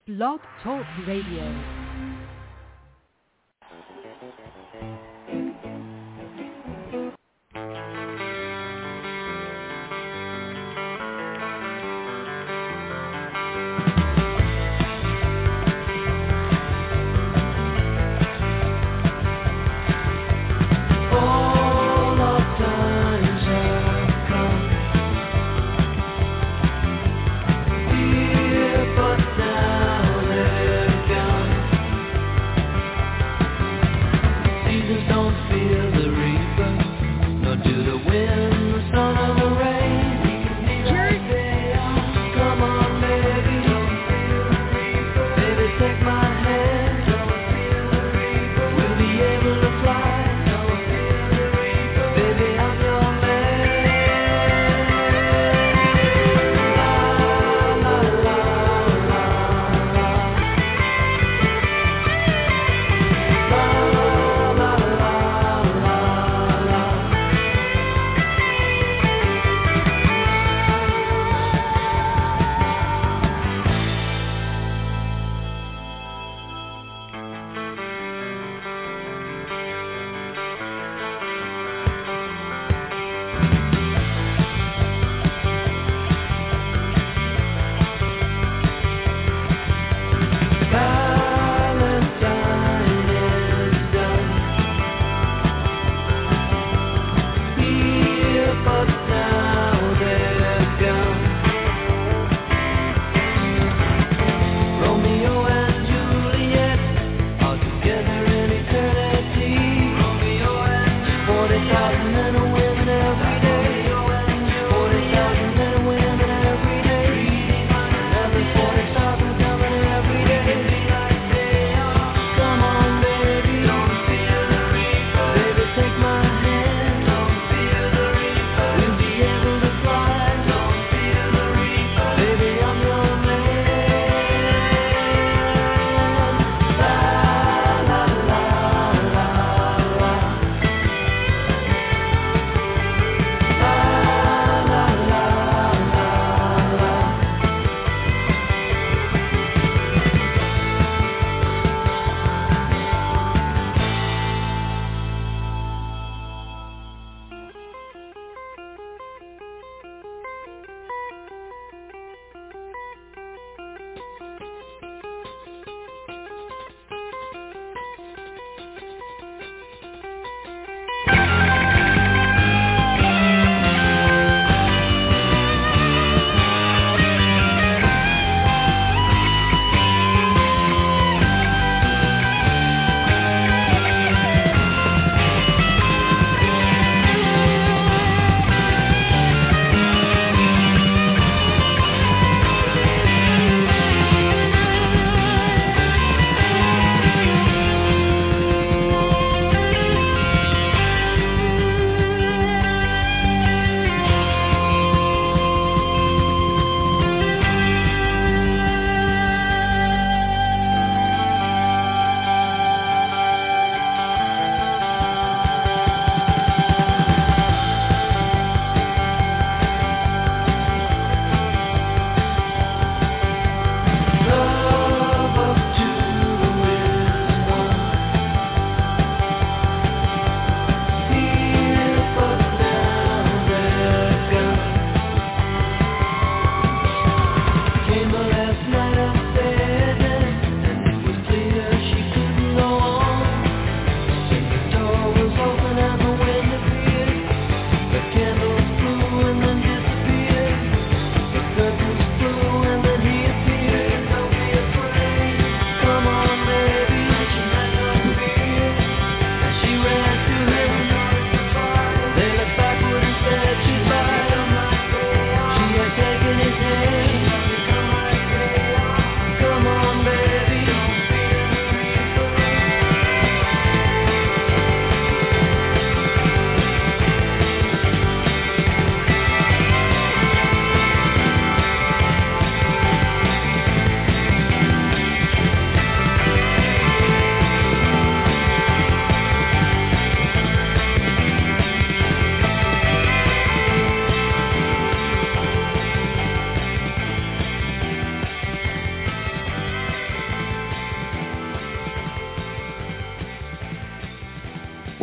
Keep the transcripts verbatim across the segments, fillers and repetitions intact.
Blog Talk Radio. Jesus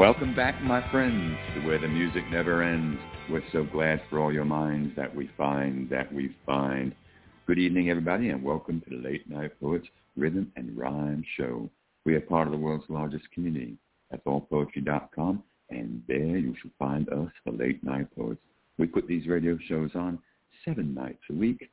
Welcome back, my friends, to where the music never ends. We're so glad for all your minds that we find, that we find. Good evening, everybody, and welcome to the Late Night Poets Rhythm and Rhyme Show. We are part of the world's largest community. That's all poetry dot com, and there you shall find us, the Late Night Poets. We put these radio shows on seven nights a week,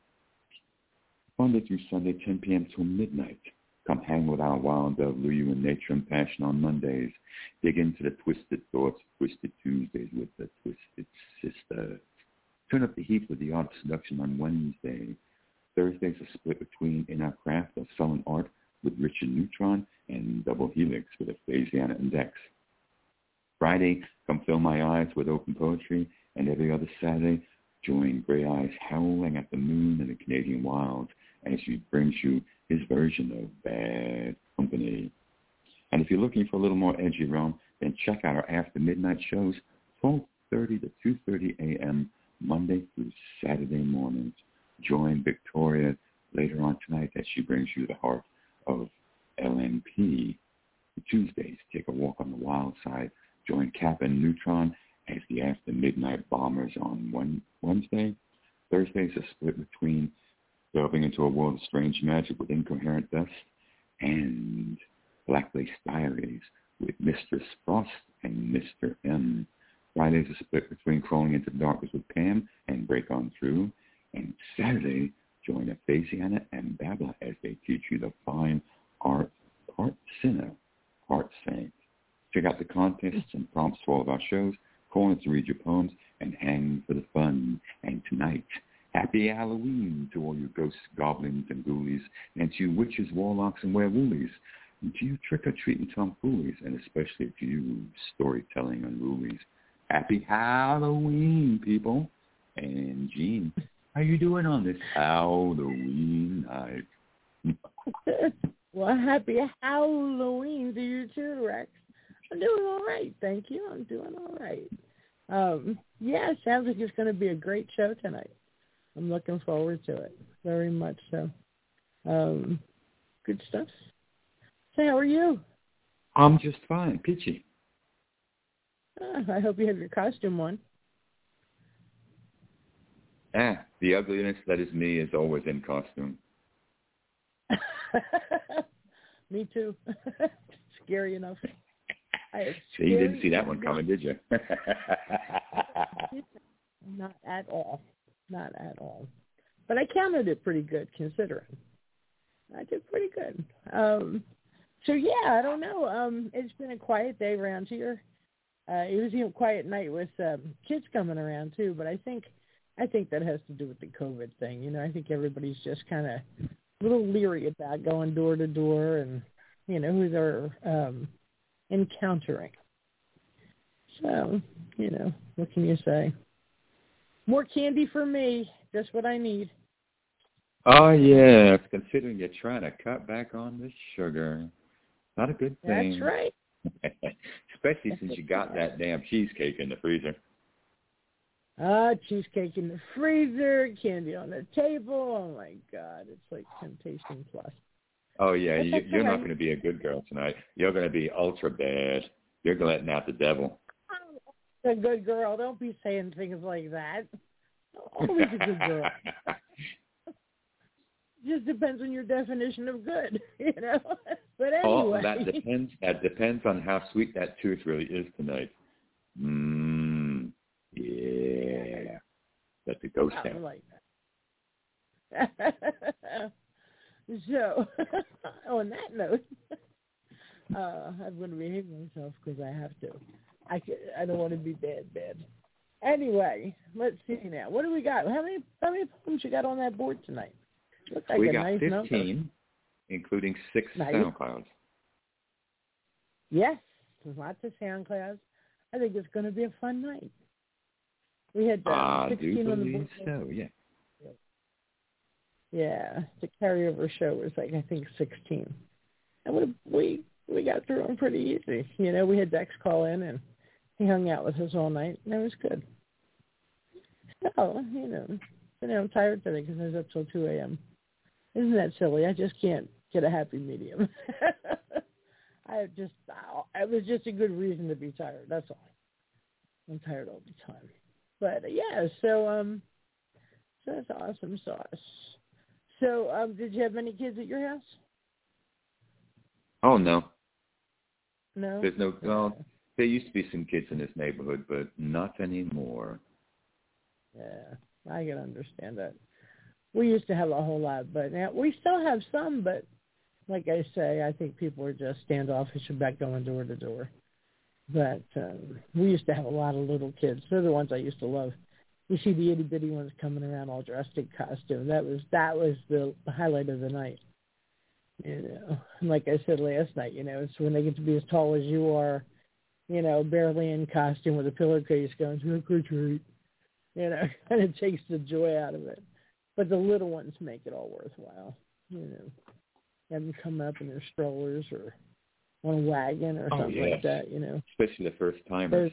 Monday through Sunday, ten p.m. till midnight. Come hang with our wild dove, Luyu, and Nature and Passion on Mondays. Dig into the twisted thoughts, Twisted Tuesdays with the Twisted Sisters. Turn up the heat with the art of seduction on Wednesday. Thursdays are split between In Our Craft of Sullen Art with Richard Neutron and Double Helix with Aphasiana and Dex. Friday, come fill my eyes with open poetry, and every other Saturday, join Gray Eyes howling at the moon in the Canadian wilds as he brings you his version of Bad Company. And if you're looking for a little more edgy realm, then check out our After Midnight shows, twelve thirty to two thirty a.m. Monday through Saturday mornings. Join Victoria later on tonight as she brings you the heart of L M P. Tuesdays, take a walk on the wild side. Join Cap and Neutron as the After Midnight Bombers on Wednesday. Thursdays are split between delving into a world of strange magic with Incoherent Dust and Black Lace Diaries with Mistress Frost and Mister M. Fridays are split between Crawling into the Darkness with Pam and Break On Through. And Saturday, join Aphasiana and Babla as they teach you the fine art, part sinner, part saint. Check out the contests and prompts for all of our shows. Call in to read your poems and hang for the fun. And tonight, happy Halloween to all you ghosts, goblins, and ghoulies, and to you witches, warlocks, and werewolves, and to you trick-or-treating tomfoolies, and especially to you storytelling unrulies. Happy Halloween, people. And Gene, how you doing on this Halloween night? Well, happy Halloween to you too, Rex. I'm doing all right, thank you. I'm doing all right. Um, yeah, it sounds like it's going to be a great show tonight. I'm looking forward to it, very much so. Um, good stuff. So how are you? I'm just fine, peachy. Uh, I hope you have your costume on. Ah, the ugliness that is me is always in costume. Me too. Scary enough. I so you didn't see that one coming, did you? Not at all. Not at all. But I counted it pretty good, considering. I did pretty good. Um, so, yeah, I don't know. Um, it's been a quiet day around here. Uh, it was even a quiet night with um, kids coming around, too. But I think I think that has to do with the COVID thing. You know, I think everybody's just kind of a little leery about going door to door and, you know, who they're um, encountering. So, you know, what can you say? More candy for me. Just what I need. Oh, yeah. Considering you're trying to cut back on the sugar. Not a good thing. That's right. Especially since you got that damn cheesecake in the freezer. Ah, cheesecake in the freezer, candy on the table. Oh, my God. It's like Temptation Plus. Oh, yeah. You, you're not going to be a good girl tonight. You're going to be ultra bad. You're letting out the devil. A good girl. Don't be saying things like that. Always a good girl. Just depends on your definition of good, you know. But anyway. Oh, that depends. That depends on how sweet that tooth really is tonight. Mmm. Yeah. That's a ghost town. I like that. So, on that note, uh, I'm going to behave myself because I have to. I, can, I don't want to be bad, bad. Anyway, let's see now. What do we got? How many how many poems you got on that board tonight? Looks like we a got nice fifteen, number. Including six nice. SoundClouds. Yes, lots of SoundClouds. I think it's going to be a fun night. We had uh, I sixteen do on the believe board. so, yeah. Yeah, the carryover show was like, I think, sixteen. And we we, we got through them pretty easy. You know, we had Dex call in, and he hung out with us all night, and it was good. So, you know, you know I'm tired today because I was up till two a.m. Isn't that silly? I just can't get a happy medium. I I just, I, it was just a good reason to be tired. That's all. I'm tired all the time. But yeah, so um, so that's awesome sauce. So um, did you have many kids at your house? Oh no, No. there's no. Well, there used to be some kids in this neighborhood, but not anymore. Yeah, I can understand that. We used to have a whole lot, but now we still have some. But like I say, I think people are just standoffish about going door to door. But um, we used to have a lot of little kids. They're the ones I used to love. You see the itty bitty ones coming around all dressed in costume. That was that was the highlight of the night. You know, and like I said last night, you know, it's when they get to be as tall as you are, you know, barely in costume with a pillowcase going, trick or treat. You know, and it takes the joy out of it. But the little ones make it all worthwhile. You know, have them come up in their strollers or on a wagon or oh, something yes. like that. You know, especially the first timers.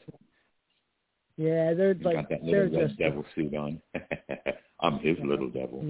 Yeah, they're you like got that they're little red just devil suit on. I'm his yeah. little devil.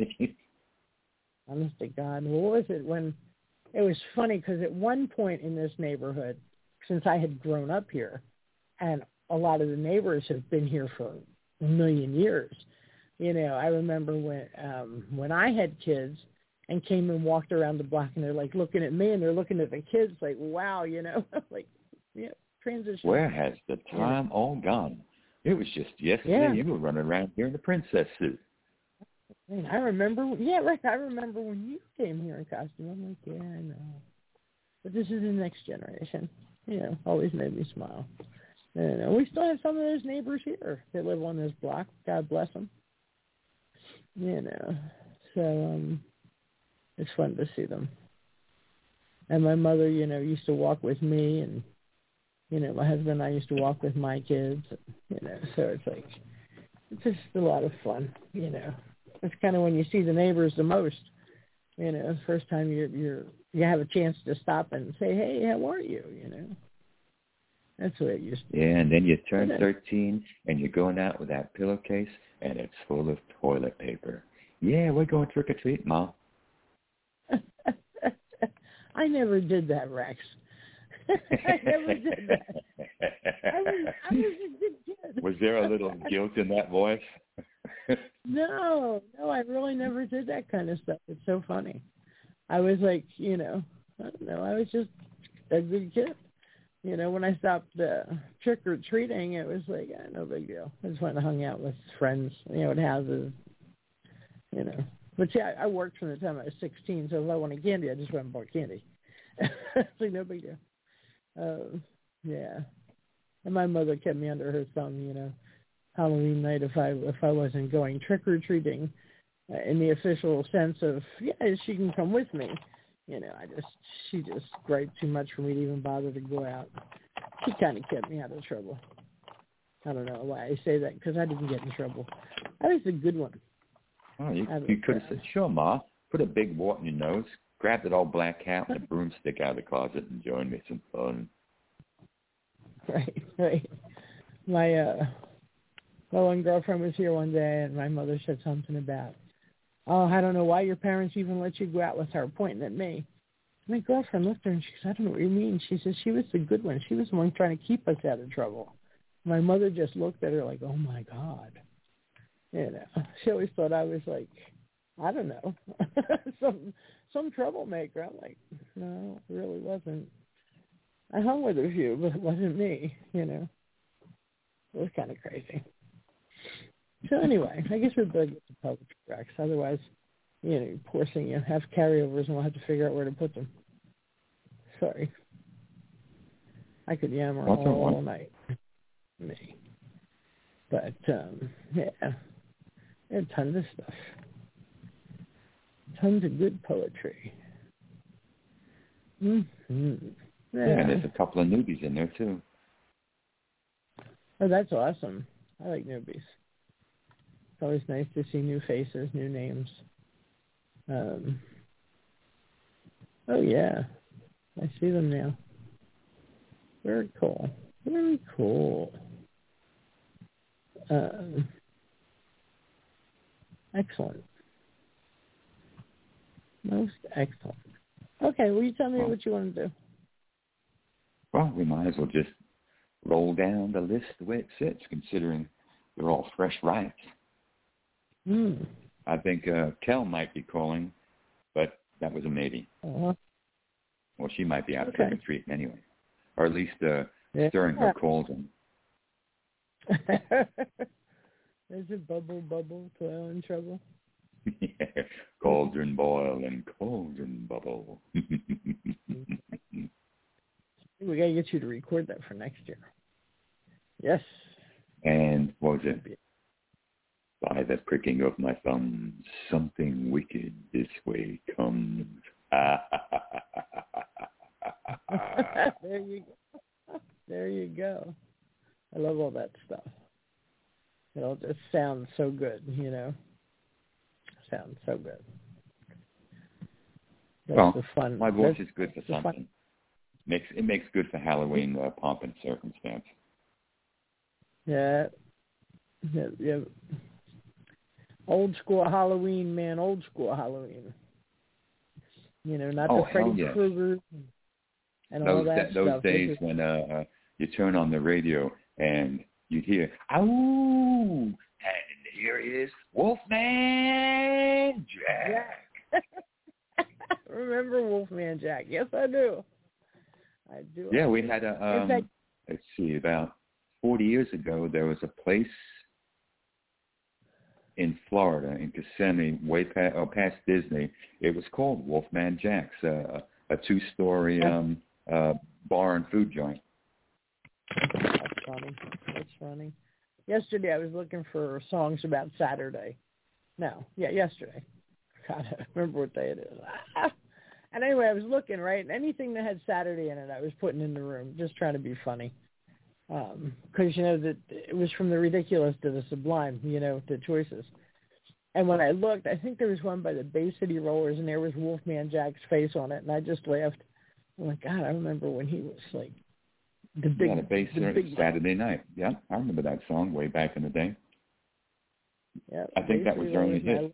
Honest to God, what was it when? It was funny because at one point in this neighborhood, since I had grown up here, and a lot of the neighbors have been here for a million years. You know, I remember when um, when I had kids and came and walked around the block, and they're like looking at me, and they're looking at the kids like, wow, you know, like, yeah, transition. Where has the time yeah. all gone? It was just yesterday yeah. you were running around here in a princess suit. And I remember, yeah, right. I remember when you came here in costume. I'm like, yeah, I know. But this is the next generation. You know, always made me smile. And we still have some of those neighbors here that live on this block. God bless them. You know, so um, it's fun to see them. And my mother, you know, used to walk with me, and you know, my husband and I used to walk with my kids. You know, so it's like it's just a lot of fun. You know, it's kind of when you see the neighbors the most. You know, first time you're you're you have a chance to stop and say, hey, how are you? You know. That's the way it used to be. Yeah, and then you turn thirteen, and you're going out with that pillowcase, and it's full of toilet paper. Yeah, we're going trick-or-treat, Mom. I never did that, Rex. I never did that. I was, I was a good kid. Was there a little guilt in that voice? No, no, I really never did that kind of stuff. It's so funny. I was like, you know, I don't know, I was just a good kid. You know, when I stopped uh, trick-or-treating, it was like, eh, no big deal. I just went and hung out with friends, you know, at houses, you know. But, yeah, I worked from the time I was sixteen, so if I wanted candy, I just went and bought candy. It's like, no big deal. Uh, yeah. And my mother kept me under her thumb, you know, Halloween night if I if I wasn't going trick-or-treating uh, in the official sense of, yeah, she can come with me. You know, I just, she just griped too much for me to even bother to go out. She kind of kept me out of trouble. I don't know why I say that, because I didn't get in trouble. I was a good one. Oh, you, you could have said, sure, Ma, put a big wart in your nose, grab that old black hat and a broomstick out of the closet and join me some fun. Right, right. My, uh, my one girlfriend was here one day, and my mother said something about, oh, I don't know why your parents even let you go out with her, pointing at me. My girlfriend looked at her and she said, I don't know what you mean. She said, she was the good one. She was the one trying to keep us out of trouble. My mother just looked at her like, oh, my God. You know, she always thought I was like, I don't know, some some troublemaker. I'm like, no, it really wasn't. I hung with a few, but it wasn't me, you know. It was kind of crazy. So anyway, I guess we're big with the public tracks. Otherwise, you know, poor thing, you have carryovers and we'll have to figure out where to put them. Sorry. I could yammer What's all, all night. Me. But, um, yeah, a tons of stuff. Tons of good poetry. Mm-hmm. Yeah. Yeah, and there's a couple of newbies in there, too. Oh, that's awesome. I like newbies. It's always nice to see new faces, new names. Um, oh, yeah. I see them now. Very cool. Very cool. Um, excellent. Most excellent. Okay, will you tell me what you want to do? well, we might as well just roll down the list the way it sits, considering they're all fresh rights. Mm. I think uh, Kel might be calling, but that was a maybe. Uh-huh. Well, she might be out Okay. trick-or-treating anyway, or at least uh, Yeah. stirring her cauldron. Is it bubble, bubble, toil and trouble? Yeah. Cauldron boil and cauldron bubble. We got to get you to record that for next year. Yes. And what was it? By the pricking of my thumbs, something wicked this way comes. There you go. There you go. I love all that stuff. It all just sounds so good, you know. Sounds so good. That's well, the fun. my voice That's is good for the something. fun. Makes it makes good for Halloween uh, pomp and circumstance. Yeah. yeah, yeah. Old school Halloween, man. Old school Halloween. You know, not Oh, the Freddy hell yes. Krueger and those all that those stuff. days This is- when uh, uh, you turn on the radio and you'd hear, "Ow!" and here is Wolfman Jack. Yeah. Remember Wolfman Jack? Yes, I do. I do. Yeah, we had a. Um, fact, let's see, about forty years ago, there was a place in Florida, in Kissimmee, way past, oh, past Disney. It was called Wolfman Jack's, uh, a two-story um, uh, bar and food joint. That's funny. That's funny. Yesterday, I was looking for songs about Saturday. No, yeah, yesterday. God, I remember what day it is. And anyway, I was looking, right? And anything that had Saturday in it, I was putting in the room, just trying to be funny. Because, um, you know, that it was from the ridiculous to the sublime, you know, the choices. And when I looked, I think there was one by the Bay City Rollers, and there was Wolfman Jack's face on it, and I just laughed. I'm like, God, I remember when he was, like, the big... Yeah, the bass the big Saturday Night. Yeah, I remember that song way back in the day. Yeah, I think that was their only hit.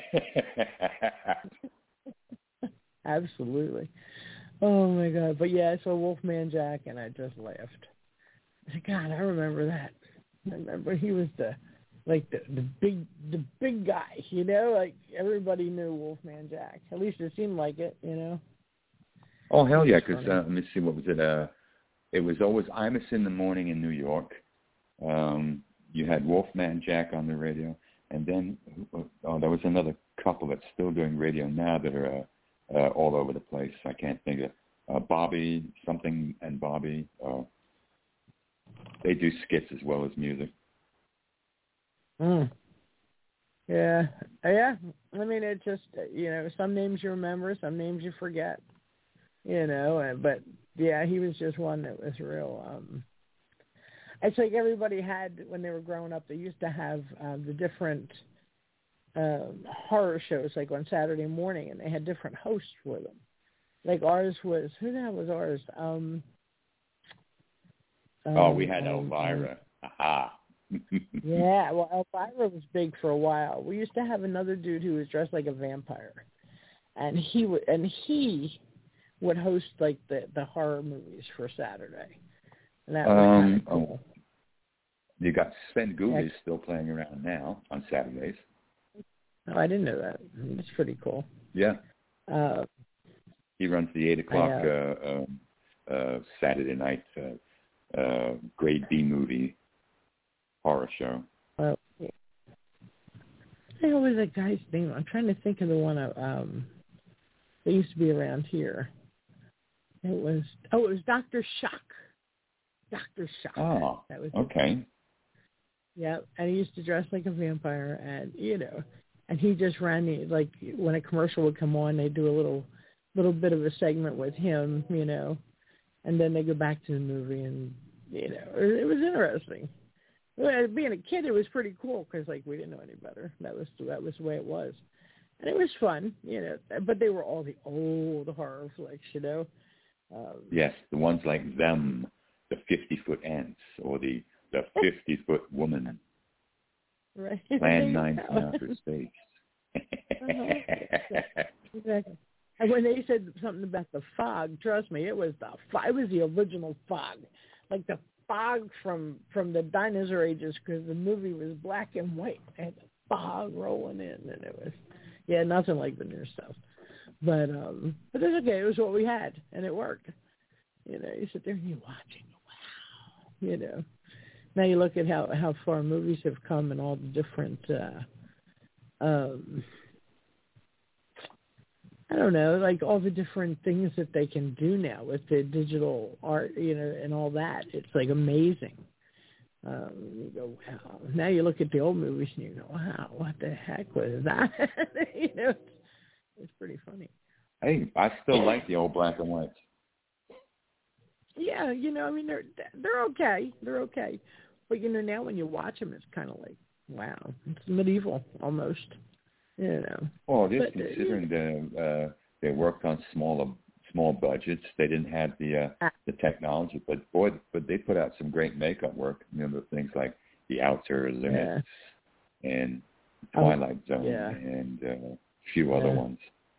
Absolutely. Oh, my God. But, yeah, I saw Wolfman Jack, and I just laughed. I said, God, I remember that. I remember he was the, like, the, the big the big guy, you know? Like, everybody knew Wolfman Jack. At least it seemed like it, you know? Oh, hell yeah, because, uh, let me see, what was it? Uh, it was always Imus in the morning in New York. Um, you had Wolfman Jack on the radio. And then, oh, there was another couple that's still doing radio now that are uh, uh, all over the place. I can't think of uh, Bobby something and Bobby. Uh, they do skits as well as music. Mm. Yeah. Yeah. I mean, it just, you know, some names you remember, some names you forget, you know. And, but, yeah, he was just one that was real. Um, it's like everybody had, when they were growing up, they used to have uh, the different um, horror shows, like on Saturday morning, and they had different hosts for them. Like ours was, who the hell was ours? Um, um, oh, we had um, Elvira. Aha. Yeah, well, Elvira was big for a while. We used to have another dude who was dressed like a vampire, and he would and he would host like the, the horror movies for Saturday, and that was Um, kind of cool. oh, you got Sven Gullis Yeah. still playing around now on Saturdays. Oh, I didn't know that. That's pretty cool. Yeah, Uh, he runs the eight o'clock I, uh, uh, um, uh, Saturday night uh, uh, grade B movie horror show. well, yeah. What was that guy's name? I'm trying to think of the one um, that used to be around here. It was oh, it was Doctor Shock. Doctor Shock. Oh, that was okay. Yeah, and he used to dress like a vampire, and you know, and he just ran the like when a commercial would come on, they'd do a little, little bit of a segment with him, you know, and then they go back to the movie, and you know, it, it was interesting. Well, being a kid, it was pretty cool because like we didn't know any better. That was that was the way it was, and it was fun, you know. But they were all the old horror flicks, you know. Um, Yes, the ones like Them, the fifty-foot ants, or the the fifty-foot woman, right. Plan nine from outer space. uh-huh. Exactly. And when they said something about the fog, trust me, it was the fog. It was the original fog, like the fog from from the dinosaur ages, because the movie was black and white. They had the fog rolling in, and it was, yeah, nothing like the new stuff. But um, but it's okay. It was what we had, and it worked. You know, you sit there and you're watching. Wow. You know. Now you look at how how far movies have come and all the different. Uh, um, I don't know, like all the different things that they can do now with the digital art, you know, and all that. It's like amazing. Um, you go, wow. Now you look at the old movies and you go, wow, what the heck was that? you know, it's, it's pretty funny. Hey, I still like the old black and whites. Yeah, you know, I mean, they're they're okay. They're okay. But, you know, now when you watch them, it's kind of like, wow, it's medieval almost. You know. Well, just but, considering uh, the uh, they worked on smaller small budgets, they didn't have the uh, ah. the technology, but boy, but they put out some great makeup work. You know, things like The Outer Limits yeah. and Twilight oh, Zone yeah. and uh, a few yeah. other ones.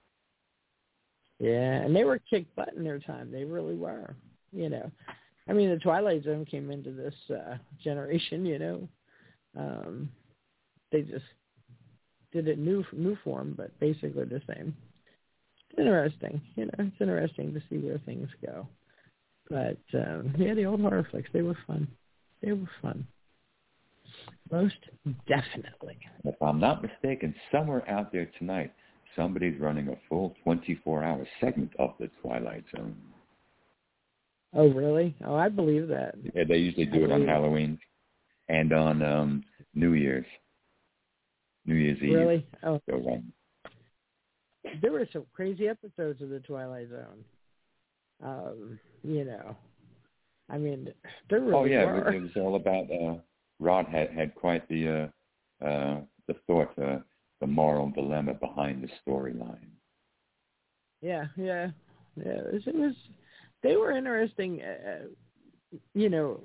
Yeah, and they were kick butt in their time. They really were. You know, I mean, the Twilight Zone came into this uh, generation. You know, um, they just did it new new form, but basically the same. It's interesting, you know. It's interesting to see where things go. But um, yeah, the old horror flicks, they were fun. They were fun. Most definitely. If I'm not mistaken, somewhere out there tonight, somebody's running a full twenty-four hour segment of the Twilight Zone. Oh, really? Oh, I believe that. Yeah, they usually do I it on believe Halloween and on um, New Year's. New Year's Eve. Really? Oh. So, um, there were some crazy episodes of the Twilight Zone. Um, you know, I mean, there really oh yeah, were. it was all about. Uh, Rod had had quite the uh, uh, the thought, uh, the moral dilemma behind the storyline. Yeah, yeah, yeah. It was. It was they were interesting. Uh, you know,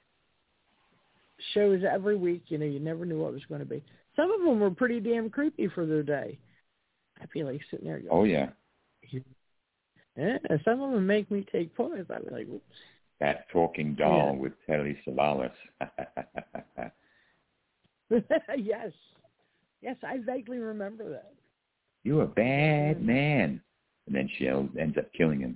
shows every week. You know, you never knew what it was going to be. Some of them were pretty damn creepy for their day. I feel like sitting there going, oh, yeah. Yeah, some of them make me take pause. I was like, oops. That talking doll yeah. with Telly Savalas. yes. Yes, I vaguely remember that. You're a bad man. And then she ends up killing him.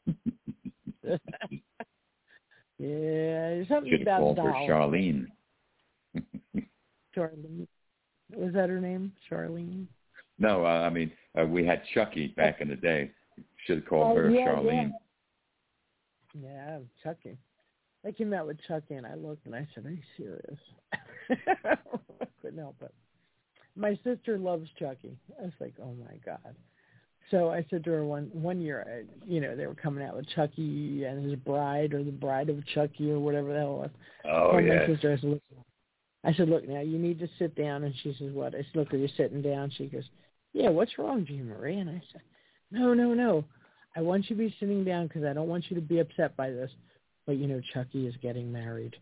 yeah, something Should have about called her dolls. Charlene. Charlene. Was that her name? Charlene? No, uh, I mean, uh, we had Chucky back in the day. Should have called oh, her yeah, Charlene. Yeah. yeah, Chucky. They came out with Chucky, and I looked, and I said, are you serious? I couldn't help it. My sister loves Chucky. I was like, oh, my God. So I said to her one one year, I, you know, they were coming out with Chucky and his bride, or the bride of Chucky, or whatever the hell it was. Oh, yeah. yes. My sister, I said, look, I said, look, now, you need to sit down. And she says, what? I said, look, are you sitting down? She goes, yeah, what's wrong, Jean Marie? And I said, no, no, no. I want you to be sitting down because I don't want you to be upset by this. But, you know, Chucky is getting married.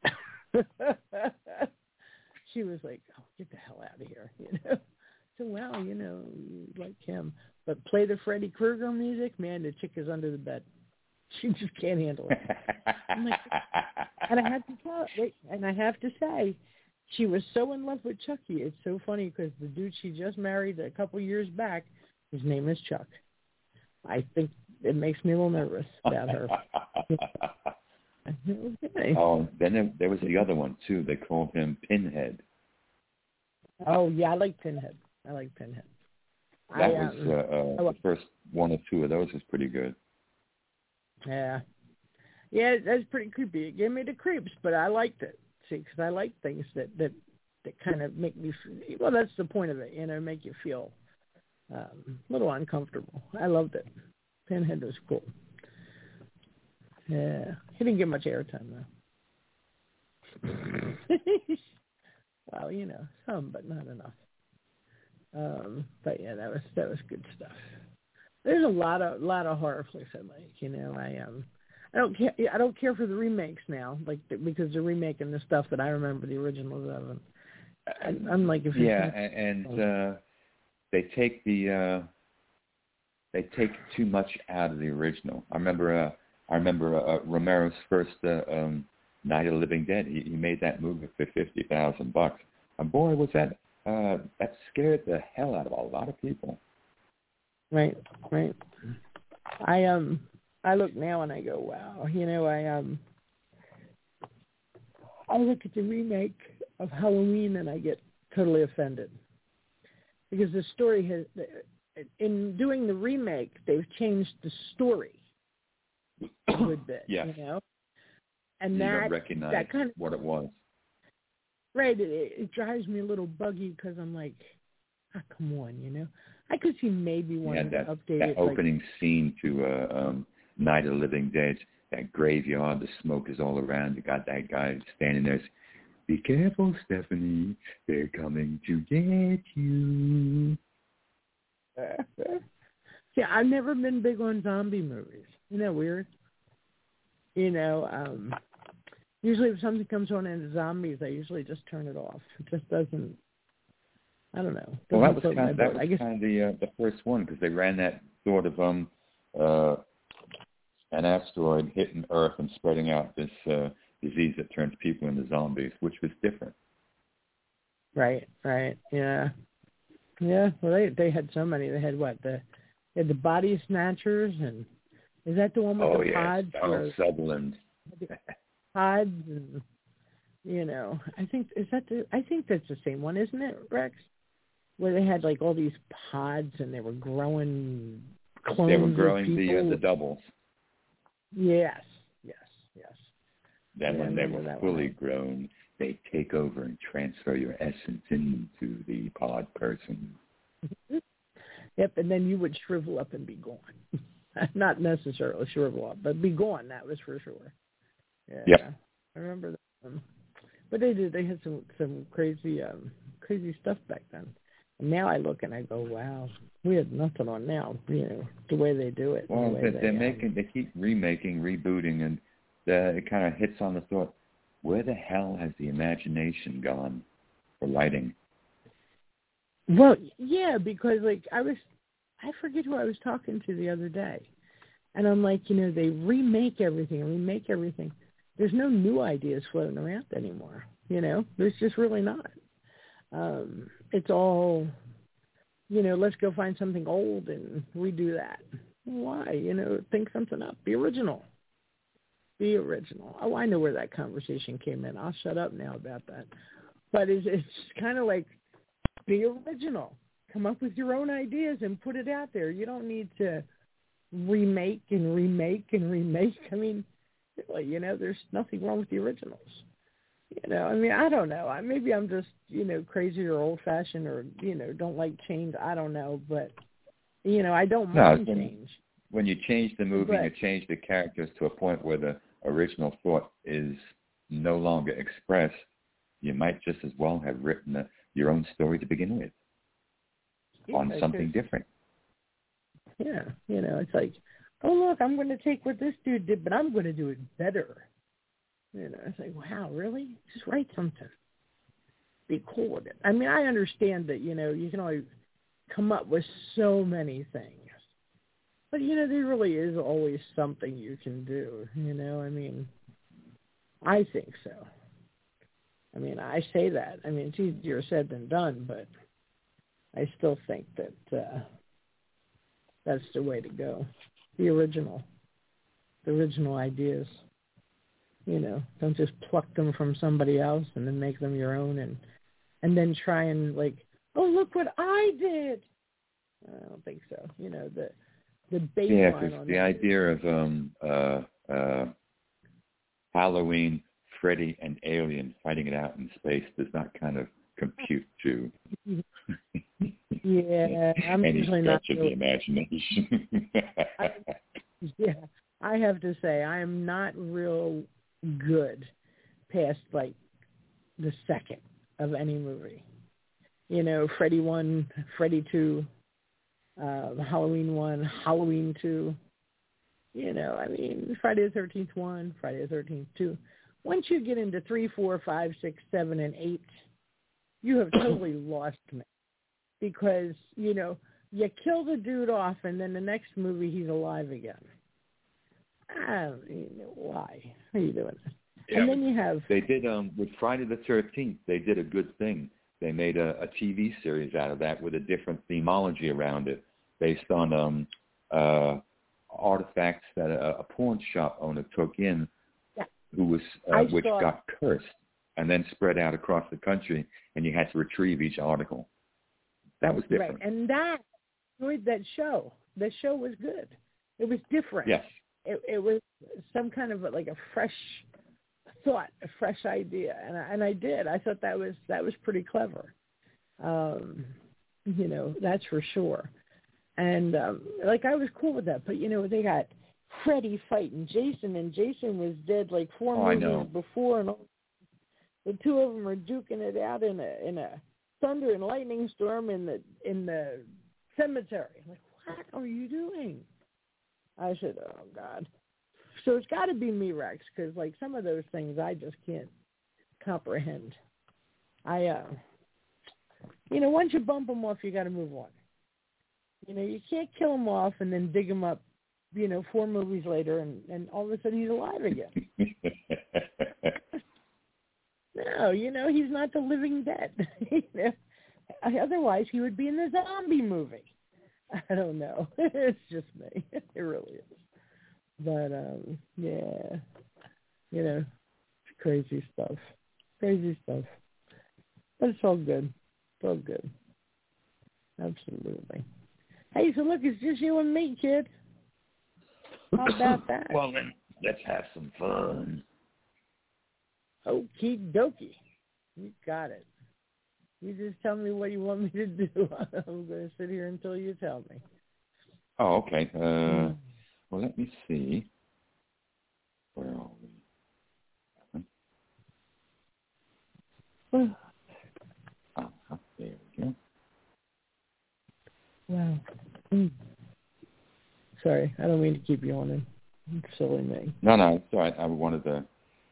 She was like, oh, get the hell out of here, you know. So, well, you know, you like him. But play the Freddy Krueger music, man, the chick is under the bed. She just can't handle it. I'm like, and I have to tell, wait, and I have to say, she was so in love with Chucky. It's so funny because the dude she just married a couple years back, his name is Chuck. I think it makes me a little nervous about her. Okay. Oh, then there, there was the other one, too. They called him Pinhead. Oh, yeah, I like Pinhead. I like Pinhead. That I, was, um, uh, uh, the first one or two of those was pretty good. Yeah. Yeah, that's pretty creepy. It gave me the creeps, but I liked it. See, because I like things that, that, that kind of make me feel, well, that's the point of it, you know, make you feel um, a little uncomfortable. I loved it. Pinhead was cool. Yeah. He didn't get much airtime, though. Well, you know, some, but not enough. Um, but yeah, that was that was good stuff. There's a lot of lot of horror flicks I like. You know, I um, I don't care. I don't care for the remakes now, like because they're remaking the stuff that I remember the originals of. And I'm like, if yeah, and, and uh, they take the uh, they take too much out of the original. I remember uh, I remember uh, Romero's first uh, um, Night of the Living Dead. He, he made that movie for fifty thousand bucks. And boy, was that uh, that scared the hell out of a lot of people. Right, right. I um I look now and I go, wow. You know, I um I look at the remake of Halloween and I get totally offended because the story has. In doing the remake, they've changed the story a good bit, yeah. you know? And you that, don't recognize that kind of, what it was. Right. It, it drives me a little buggy because I'm like, ah, come on, you know? I could see maybe wanting yeah, that, to update that it. That opening like, scene to uh, um, Night of the Living Dead, that graveyard, the smoke is all around. You got that guy standing there. Be careful, Stephanie. They're coming to get you. See, I've never been big on zombie movies. Isn't that weird? You know, um, usually if something comes on in zombies, I usually just turn it off. It just doesn't, I don't know. Well, that was float kind my of, that boat. was I guess, kind of the, uh, the first one because they ran that sort of um, uh, an asteroid hitting Earth and spreading out this uh, disease that turns people into zombies, which was different. Right, right, yeah. Yeah, well, they they had so many. They had what? The they had the Body Snatchers, and is that the one with oh, the yes. pods? Donald Sutherland. Pods, and you know, I think is that the? I think that's the same one, isn't it, Rex? Where they had like all these pods, and they were growing clones. They were growing of the uh, the doubles. Yes, yes, yes. Then yeah, when they were fully one. grown, they take over and transfer your essence into the pod person. Yep, and then you would shrivel up and be gone. Not necessarily shrivel up, but be gone. That was for sure. Yeah, yep. I remember that one. But they did. They had some some crazy um, crazy stuff back then. And now I look and I go, wow, we had nothing on now. You know, the way they do it. Well, the they're, they, they're um, making, they keep remaking, rebooting, and the, it kind of hits on the thought. Where the hell has the imagination gone for writing? Well, yeah, because like I was, I forget who I was talking to the other day, and I'm like, you know, they remake everything, remake everything. There's no new ideas floating around anymore. You know, there's just really not. Um, it's all, you know, let's go find something old and redo that. Why? You know, think something up. Be original. Be original. Oh, I know where that conversation came in. I'll shut up now about that. But it's, it's kind of like, be original. Come up with your own ideas and put it out there. You don't need to remake and remake and remake. I mean, you know, there's nothing wrong with the originals. You know, I mean, I don't know. I, maybe I'm just, you know, crazy or old-fashioned or, you know, don't like change. I don't know. But, you know, I don't no, mind when, change. When you change the movie but, and you change the characters to a point where the original thought is no longer expressed, you might just as well have written a, your own story to begin with yeah, on something different. Yeah, you know, it's like, oh, look, I'm going to take what this dude did, but I'm going to do it better. You know, it's like, wow, really? Just write something. Be cool with it. I mean, I understand that, you know, you can only come up with so many things. But, you know, there really is always something you can do, you know? I mean, I think so. I mean, I say that. I mean, it's easier said than done, but I still think that uh, that's the way to go. The original. The original ideas. You know, don't just pluck them from somebody else and then make them your own and and then try and, like, oh, look what I did. I don't think so. You know, the the baseline yeah, on because the that. idea of um, uh, uh, Halloween, Freddy, and Alien fighting it out in space does not kind of compute to yeah, I'm any usually stretch not of the imagination. I, yeah, I have to say I am not real good past like the second of any movie. You know, Freddy one, Freddy two, uh, Halloween one, Halloween two. You know, I mean, Friday the thirteenth one, Friday the thirteenth two. Once you get into three, four, five, six, seven, and eight, you have totally lost me. Because, you know, you kill the dude off, and then the next movie he's alive again. I don't even know why. How are you doing this? Yeah, and then you have... They did, um, with Friday the thirteenth, they did a good thing. They made a, a T V series out of that with a different themology around it, based on um, uh, artifacts that a, a pawn shop owner took in, yeah. who was uh, which saw... got cursed, and then spread out across the country, and you had to retrieve each article. That was different. Right, and that, that show, the show was good. It was different. Yes. It, it was some kind of a, like a fresh thought, a fresh idea, and I, and I did. I thought that was that was pretty clever. Um, you know, that's for sure. And um, like I was cool with that, but you know, they got Freddy fighting Jason, and Jason was dead like four oh, movies before, and all, the two of them are duking it out in a in a thunder and lightning storm in the in the cemetery. I'm like, what are you doing? I said, oh, God. So it's got to be me, Rex, because, like, some of those things I just can't comprehend. I, uh, you know, once you bump them off, you got to move on. You know, you can't kill him off and then dig him up, you know, four movies later, and, and all of a sudden he's alive again. No, you know, he's not the living dead. You know? Otherwise, he would be in the zombie movie. I don't know. It's just me. It really is. But, um, yeah, you know, it's crazy stuff. Crazy stuff. But it's all good. It's all good. Absolutely. Hey, so look, it's just you and me, kid. How about that? Well, then, let's have some fun. Okie dokie. You got it. You just tell me what you want me to do. I'm going to sit here until you tell me. Oh, okay. Uh, well, let me see. Where are we? Uh-huh. There we go. Wow. Mm. Sorry, I don't mean to keep yawning. Silly me. No, no, it's all right. I wanted to...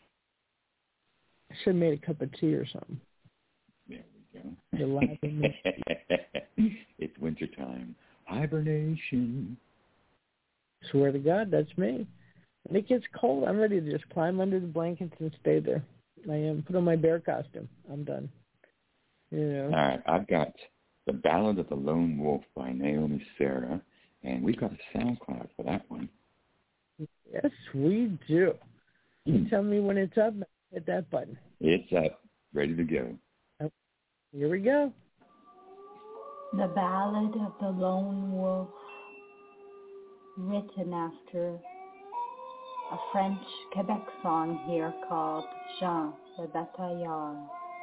I should have made a cup of tea or something. There we go. You're laughing. It's wintertime. Hibernation. Swear to God, that's me. When it gets cold, I'm ready to just climb under the blankets and stay there. I am. Put on my bear costume. I'm done. You know. All right, I've got The Ballad of the Lone Wolf by Naomi Sarah, and we've got a SoundCloud for that one. Yes, we do. You tell me when it's up, hit that button. It's up, ready to go. Oh, here we go. The Ballad of the Lone Wolf, written after a French Quebec song here called Jean le Bataillard.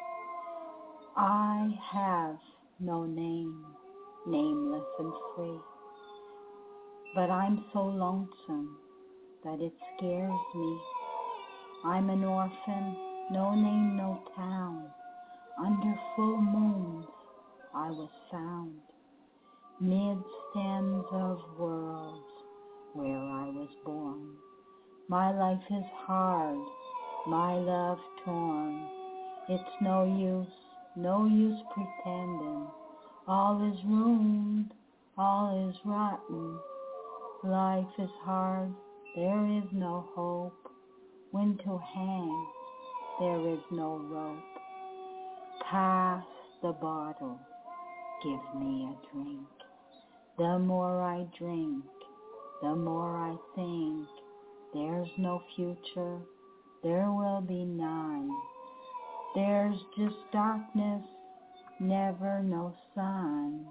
I have no name, nameless and free, but I'm so lonesome that it scares me. I'm an orphan, no name, no town. Under full moons I was found, mid stands of worlds where I was born. My life is hard, my love torn. It's no use, no use pretending. All is ruined, all is rotten. Life is hard, there is no hope. When to hang, there is no rope. Pass the bottle, give me a drink. The more I drink, the more I think. There's no future, there will be none. There's just darkness, never no sun.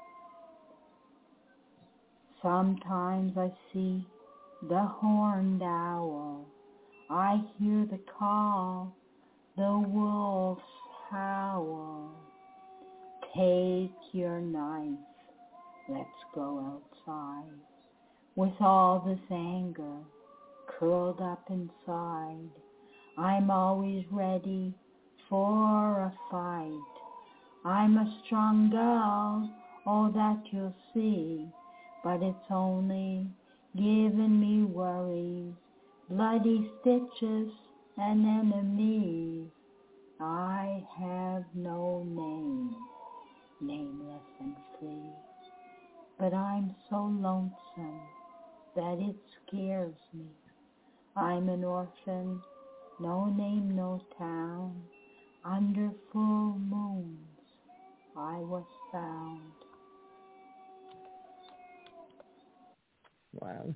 Sometimes I see the horned owl. I hear the call, the wolf's howl. Take your knife, let's go outside. With all this anger curled up inside, I'm always ready for a fight. I'm a strong girl, all that you'll see, but it's only giving me worries, bloody stitches and enemies. I have no name, nameless and free. but I'm so lonesome that it scares me. I'm an orphan, no name, no town. Under full moons I was found. Wow.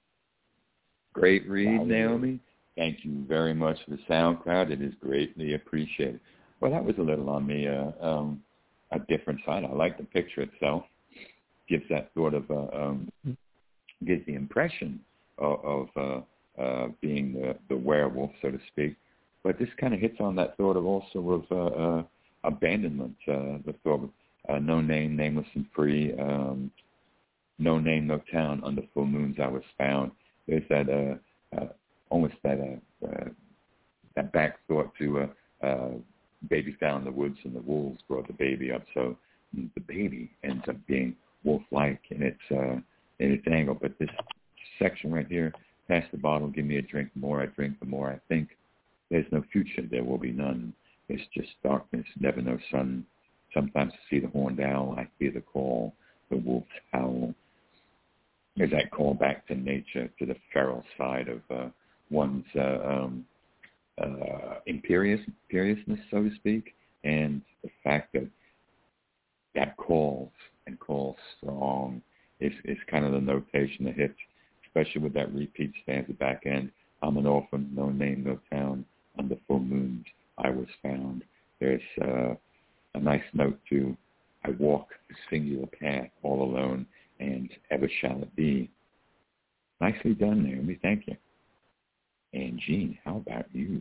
Great read, Wow. Naomi. Thank you very much for the SoundCloud. It is greatly appreciated. Well, that was a little on the uh, um, a different side. I like the picture itself. Gives that sort of uh, um, gives the impression of, of uh, uh, being the, the werewolf, so to speak. But this kind of hits on that thought of also of uh, uh, abandonment, uh, the thought of uh, no name, nameless and free, um, no name, no town, under full moons I was found. There's that uh, uh, almost that uh, uh, that back thought to uh, uh, baby found in the woods and the wolves brought the baby up. So the baby ends up being wolf-like in its uh, in its angle. But this section right here, pass the bottle, give me a drink. The more I drink, the more I think. There's no future, there will be none. It's just darkness, never no sun. Sometimes I see the horned owl, I hear the call, the wolf's howl. There's that call back to nature, to the feral side of uh, one's uh, um, uh, imperious, imperiousness, so to speak, and the fact that that calls and calls strong is, is kind of the notation that hits, especially with that repeat stanza back end. I'm an orphan, no name, no town. Under full moons I was found. There's uh, a nice note to, I walk a singular path all alone, and ever shall it be. Nicely done, Naomi. Thank you. And Jean, how about you?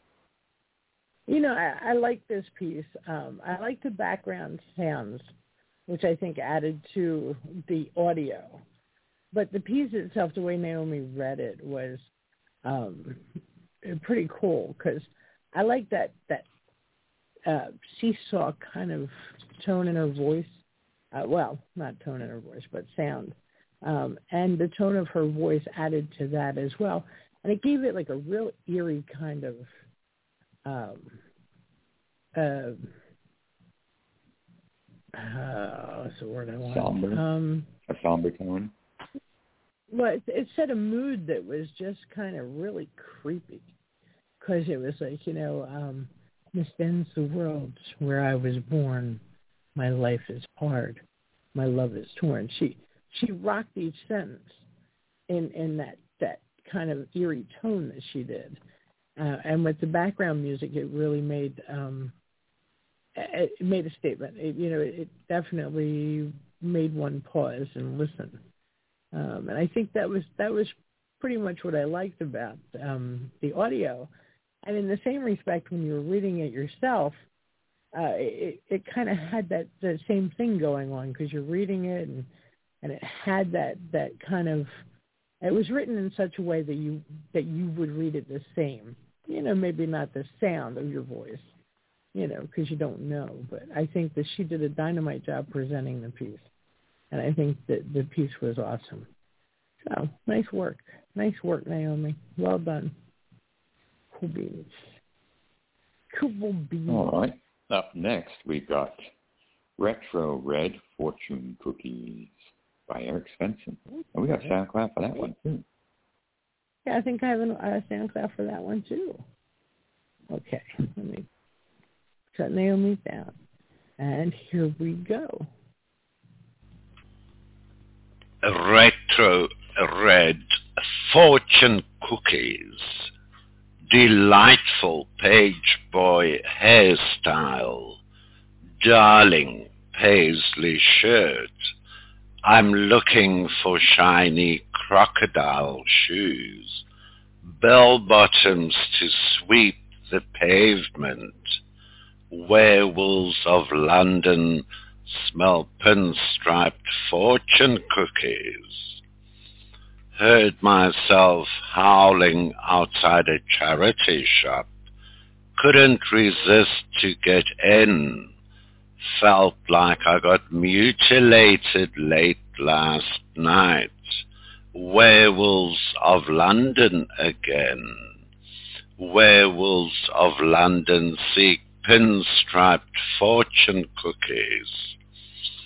You know, I, I like this piece. Um, I like the background sounds, which I think added to the audio. But the piece itself, the way Naomi read it, was um, pretty cool because I like that that uh, seesaw kind of tone in her voice. Uh, well, not tone in her voice, but sound. Um, and the tone of her voice added to that as well. And it gave it like a real eerie kind of um, uh, uh, what's the word I want? Somber. Um, a somber tone. Well, it, it set a mood that was just kind of really creepy because it was like, you know, um, this ends the world where I was born. My life is hard. My love is torn. She she rocked each sentence in, in that, that kind of eerie tone that she did. Uh, and with the background music, it really made um, it, it made a statement. It, you know, it definitely made one pause and listen. Um, and I think that was that was pretty much what I liked about um, the audio. And in the same respect, when you were reading it yourself, uh, it, it kind of had that, that same thing going on because you're reading it and, and it had that, that kind of, it was written in such a way that you that you would read it the same. You know, maybe not the sound of your voice, you know, because you don't know. But I think that she did a dynamite job presenting the piece. And I think that the piece was awesome. So, nice work. Nice work, Naomi. Well done. Cool beans. Cool beans. All right. Up next, we got Retro Red Fortune Cookies by Eric Svensson. And we got SoundCloud for that one, too. Yeah, I think I have a uh, SoundCloud for that one, too. Okay. Let me shut Naomi down. And here we go. Retro Red Fortune Cookies. Delightful page boy hairstyle. Darling paisley shirt. I'm looking for shiny crocodile shoes. Bell bottoms to sweep the pavement. Werewolves of London smell pinstriped fortune cookies. Heard myself howling outside a charity shop. Couldn't resist to get in. Felt like I got mutilated late last night. Werewolves of London again. Werewolves of London seek pinstriped fortune cookies.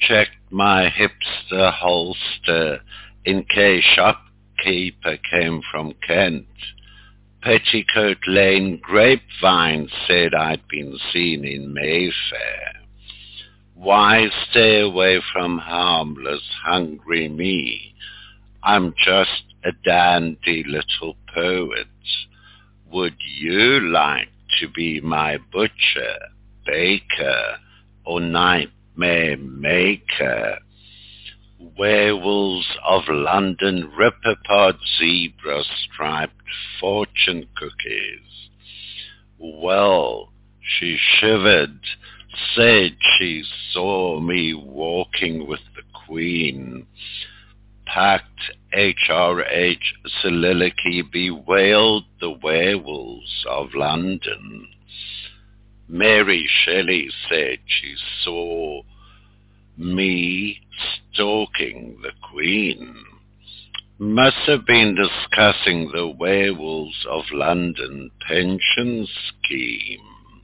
checked my hipster holster in case shopkeeper came from Kent. Petticoat Lane grapevine said I'd been seen in Mayfair. Why stay away from harmless, hungry me? I'm just a dandy little poet. Would you like to be my butcher, baker, or nightmare maker? Werewolves of London, ripper-pod zebra-striped fortune cookies. Well, she shivered, said she saw me walking with the Queen. Packed H R H soliloquy bewailed the werewolves of London. Mary Shelley said she saw me stalking the Queen. Must have been discussing the werewolves of London pension scheme.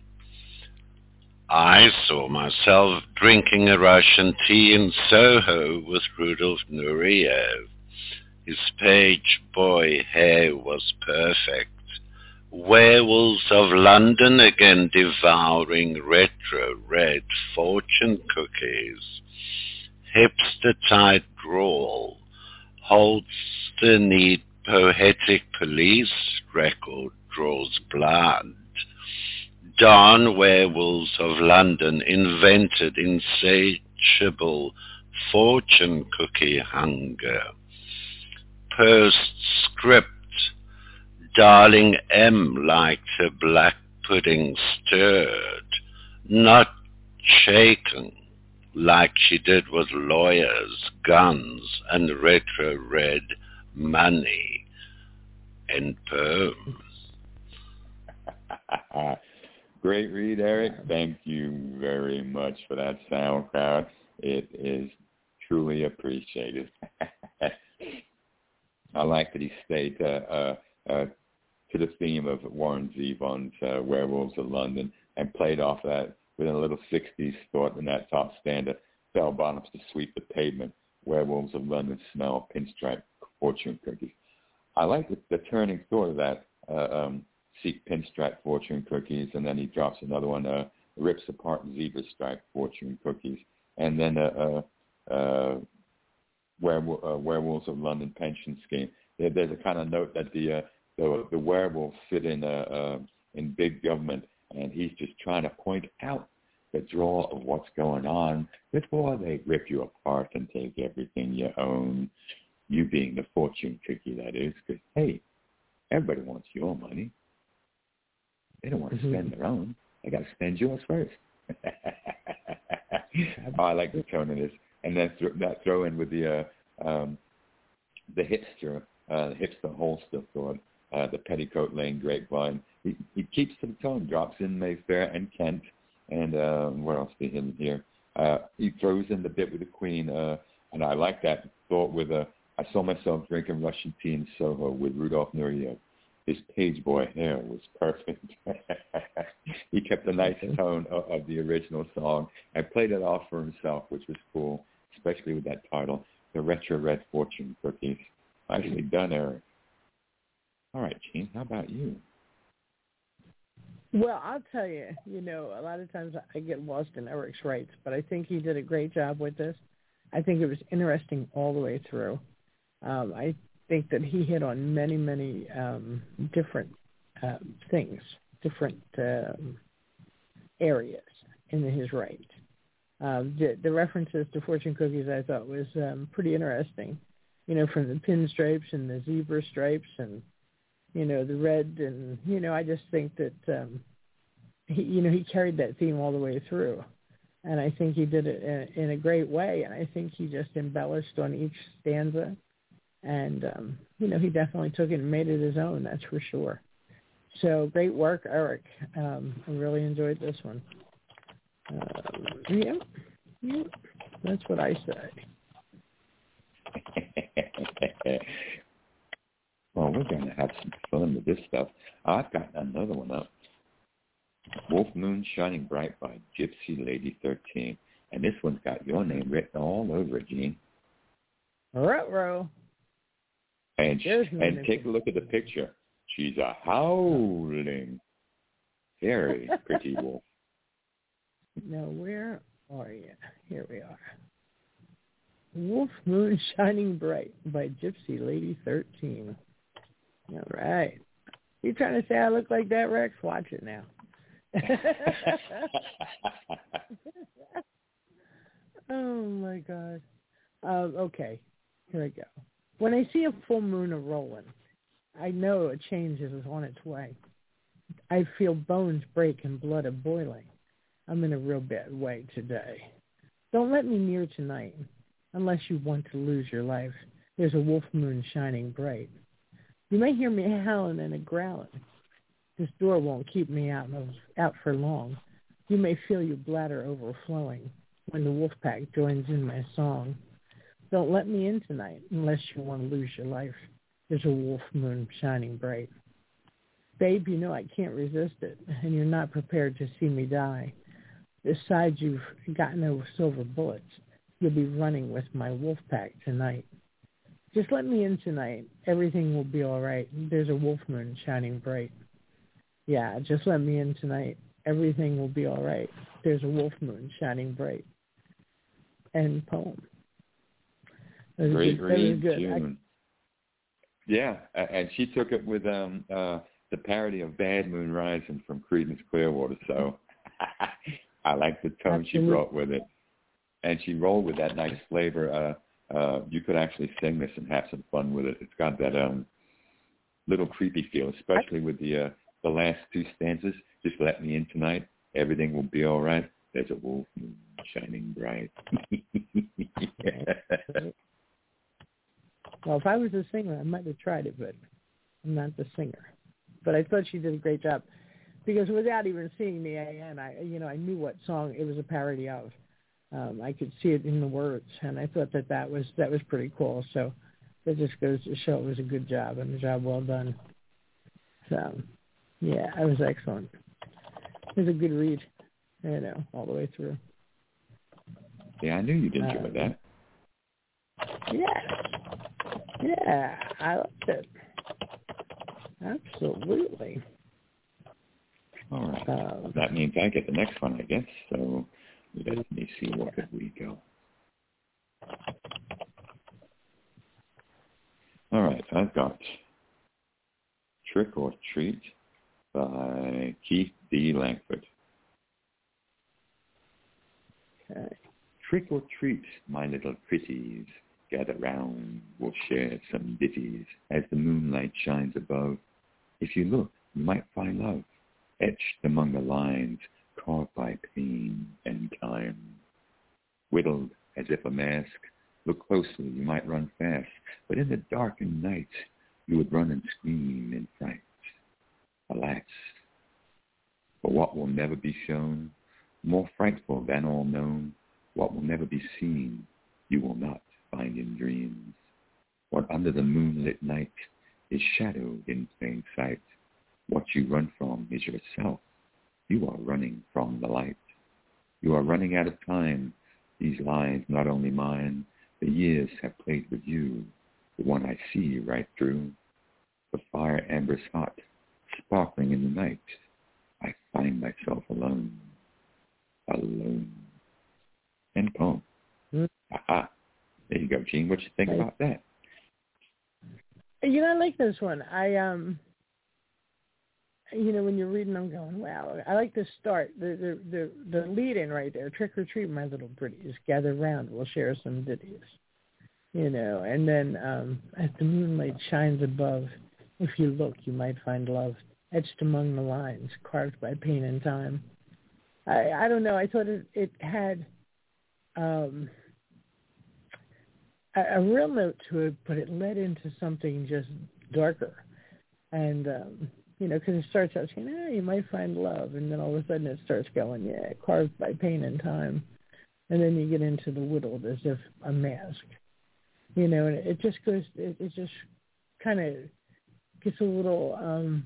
I saw myself drinking a Russian tea in Soho with Rudolf Nureyev. His page boy hair was perfect. Werewolves of London again devouring retro red fortune cookies. Hipster tight drawl. Holster need poetic police record draws blood. Darn werewolves of London invented insatiable fortune cookie hunger. Postscript. Darling M liked her black pudding stirred, not shaken like she did with lawyers, guns, and retro red money. End poem. Great read, Eric. Thank you very much for that SoundCloud. It is truly appreciated. I like that he stayed uh, uh, uh, to the theme of Warren Zevon's uh, Werewolves of London and played off that with a little sixties thought in that top stanza. Bell bottoms to sweep the pavement. Werewolves of London smell pinstripe fortune cookies. I like the, the turning thought of that. Uh, um, seek pinstripe fortune cookies, and then he drops another one, uh, rips apart zebra stripe fortune cookies, and then uh, uh, uh, werewolf, uh, Werewolves of London pension scheme. There, there's a kind of note that the uh, the, the werewolves sit in uh, uh, in big government, and he's just trying to point out the draw of what's going on before they rip you apart and take everything you own. You being the fortune cookie, that is, because hey, everybody wants your money. They don't want to spend their own. They got to spend yours first. Oh, I like the tone of this. And then th- that throw in with the uh, um, the hipster, uh, the hipster holster thought, uh, the Petticoat Lane grapevine. He, he keeps to the tone, drops in Mayfair and Kent. And uh, what else did he here? Uh, he throws in the bit with the Queen. Uh, and I like that thought with, uh, I saw myself drinking Russian tea in Soho with Rudolf Nureyev. His page boy hair was perfect. He kept the nice tone of, of the original song and played it off for himself, which was cool, especially with that title, The Retro Red Fortune Cookies. Nicely done, Eric. All right, Gene, how about you? Well, I'll tell you, you know, a lot of times I get lost in Eric's rights, but I think he did a great job with this. I think it was interesting all the way through. Um, I think that he hit on many, many um, different uh, things, different um, areas in his right. Um, the, the references to fortune cookies I thought was um, pretty interesting, you know, from the pinstripes and the zebra stripes and, you know, the red. And, you know, I just think that, um, he, you know, he carried that theme all the way through. And I think he did it in, in a great way. And I think he just embellished on each stanza. And, um, you know, he definitely took it and made it his own, that's for sure. So great work, Eric. Um, I really enjoyed this one. Uh, yeah, yeah, that's what I say. Well, we're going to have some fun with this stuff. I've got another one up. Wolf Moon Shining Bright by Gypsy Lady thirteen. And this one's got your name written all over it, Gene. Ruh-roh. And, and take a look at the picture. She's a howling, very pretty wolf. Now, where are you? Here we are. Wolf Moon Shining Bright by Gypsy Lady thirteen. All right. You trying to say I look like that, Rex? Watch it now. Oh, my God. Um, okay. Here we go. When I see a full moon a-rolling, I know a change is on its way. I feel bones break and blood a-boiling. I'm in a real bad way today. Don't let me near tonight, unless you want to lose your life. There's a wolf moon shining bright. You may hear me howling and a growling. This door won't keep me out, of, out for long. You may feel your bladder overflowing when the wolf pack joins in my song. Don't let me in tonight unless you want to lose your life. There's a wolf moon shining bright. Babe, you know I can't resist it, and you're not prepared to see me die. Besides, you've got no silver bullets. You'll be running with my wolf pack tonight. Just let me in tonight. Everything will be all right. There's a wolf moon shining bright. Yeah, just let me in tonight. Everything will be all right. There's a wolf moon shining bright. End poem. That Great good. That read, June. I, yeah, and she took it with um, uh, the parody of Bad Moon Rising from Creedence Clearwater, so I like the tone Absolutely. She brought with it. And she rolled with that nice flavor. Uh, uh, you could actually sing this and have some fun with it. It's got that um, little creepy feel, especially with the uh, the last two stanzas. Just let me in tonight. Everything will be all right. There's a wolf moon shining bright. Well, if I was a singer, I might have tried it, but I'm not the singer. But I thought she did a great job because without even seeing the A N, I you know I knew what song it was a parody of. Um, I could see it in the words, and I thought that that was that was pretty cool. So that just goes to show it was a good job and a job well done. So yeah, it was excellent. It was a good read, you know, all the way through. Yeah, I knew you'd enjoy um, that. Yeah. Yeah, I liked it. Absolutely. All right. Um, that means I get the next one, I guess. So let me see where could we go. All right, I've got Trick or Treat by Keith D. Langford. Okay. Trick or treat, my little pretties. Gather round, we'll share some ditties as the moonlight shines above. If you look, you might find love, etched among the lines, carved by pain and time. Whittled as if a mask, look closely, you might run fast, but in the darkened night, you would run and scream in fright. Alas, for what will never be shown, more frightful than all known, what will never be seen, you will not find in dreams. What under the moonlit night is shadowed in plain sight. What you run from is yourself. You are running from the light. You are running out of time. These lines, not only mine, the years have played with you. The one I see right through. The fire embers hot, sparkling in the night. I find myself alone. Alone. End poem. Mm-hmm. Aha. There you go, Gene. What you think about that? You know, I like this one. I, um, you know, when you're reading, I'm going, wow. I like the start, the the the, the lead in right there. Trick or treat, my little pretties. Gather round, we'll share some ditties. You know, and then um, as the moonlight shines above, if you look, you might find love etched among the lines, carved by pain and time. I I don't know. I thought it it had. Um, a real note to it, but it led into something just darker. And, um, you know, because it starts out saying, eh, you might find love. And then all of a sudden it starts going, yeah, carved by pain and time. And then you get into the whittled as if a mask. You know, and it just goes, it, it just kind of gets a little um,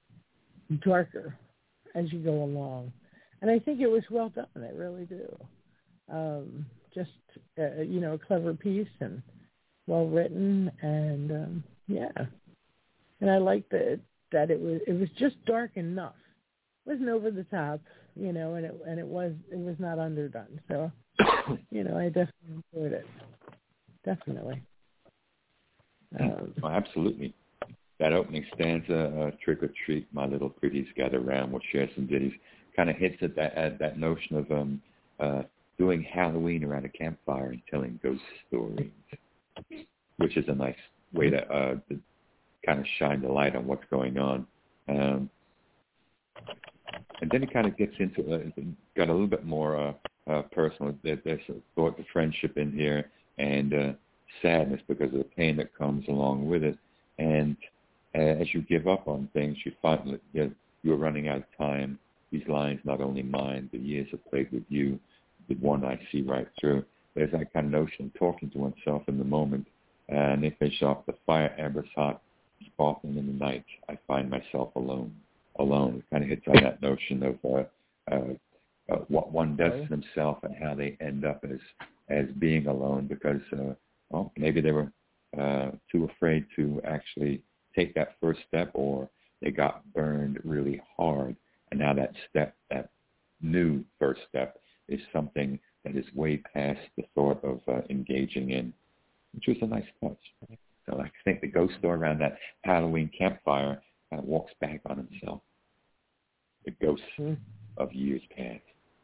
darker as you go along. And I think it was well done. I really do. Um, just uh, you know, a clever piece and well written, and um, yeah. And I liked that that it was it was just dark enough. It wasn't over the top, you know, and it and it was it was not underdone. So, you know, I definitely enjoyed it. Definitely. Um, oh, absolutely. That opening stanza, uh, "Trick or treat, my little pretties, gather round, we'll share some ditties," kind of hits at that at that notion of um, uh, doing Halloween around a campfire and telling ghost stories, which is a nice way to, uh, to kind of shine the light on what's going on. Um, and then it kind of gets into uh, got a little bit more uh, uh, personal. There, there's a thought of friendship in here and uh, sadness because of the pain that comes along with it. And uh, as you give up on things, you find that you know, you're running out of time. These lines, not only mine, the years have played with you, the one I see right through. There's that kind of notion of talking to oneself in the moment. Uh, and they finish off, the fire embers hot, sparkling in the night, I find myself alone. Alone. It kind of hits on that notion of uh, uh, uh, what one does to themselves and how they end up as as being alone because, uh, well, maybe they were uh, too afraid to actually take that first step, or they got burned really hard. And now that step, that new first step, is something that is way past the thought of uh, engaging in, which was a nice touch. So I think the ghost story around that Halloween campfire kind of walks back on himself. The ghosts mm. of years past.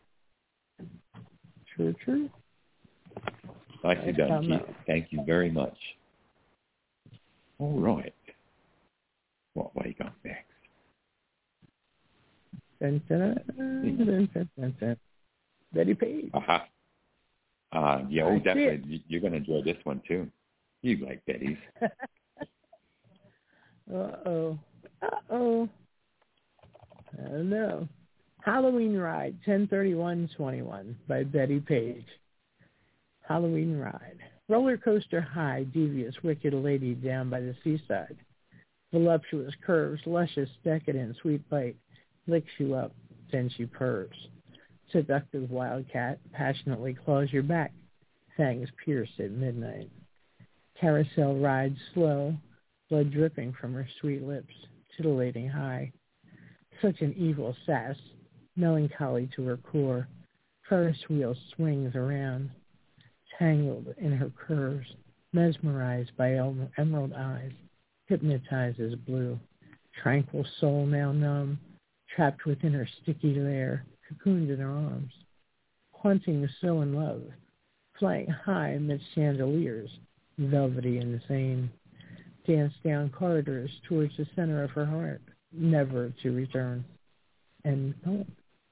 True, true. Nicely done, Keith. Thank you very much. All right. What what do you got next? Dun, dun, dun, dun, dun, dun. Betty Page. Uh-huh. Uh, yeah, oh, definitely. You're going to enjoy this one, too. You like Betty's. Uh-oh. Uh-oh. I don't know. Halloween Ride, ten thirty-one twenty-one by Betty Page. Halloween Ride. Roller coaster high, devious, wicked lady down by the seaside. Voluptuous curves, luscious, decadent, sweet bite. Licks you up, then she purrs. Seductive wildcat passionately claws your back. Fangs pierce at midnight. Carousel rides slow, blood dripping from her sweet lips, titillating high. Such an evil sass, melancholy to her core. Ferris wheel swings around, tangled in her curves, mesmerized by emerald eyes, hypnotizes blue. Tranquil soul now numb, trapped within her sticky lair, cocooned in her arms. Haunting so in love, flying high amidst chandeliers, velvety and insane, dance down corridors towards the center of her heart, never to return. And oh.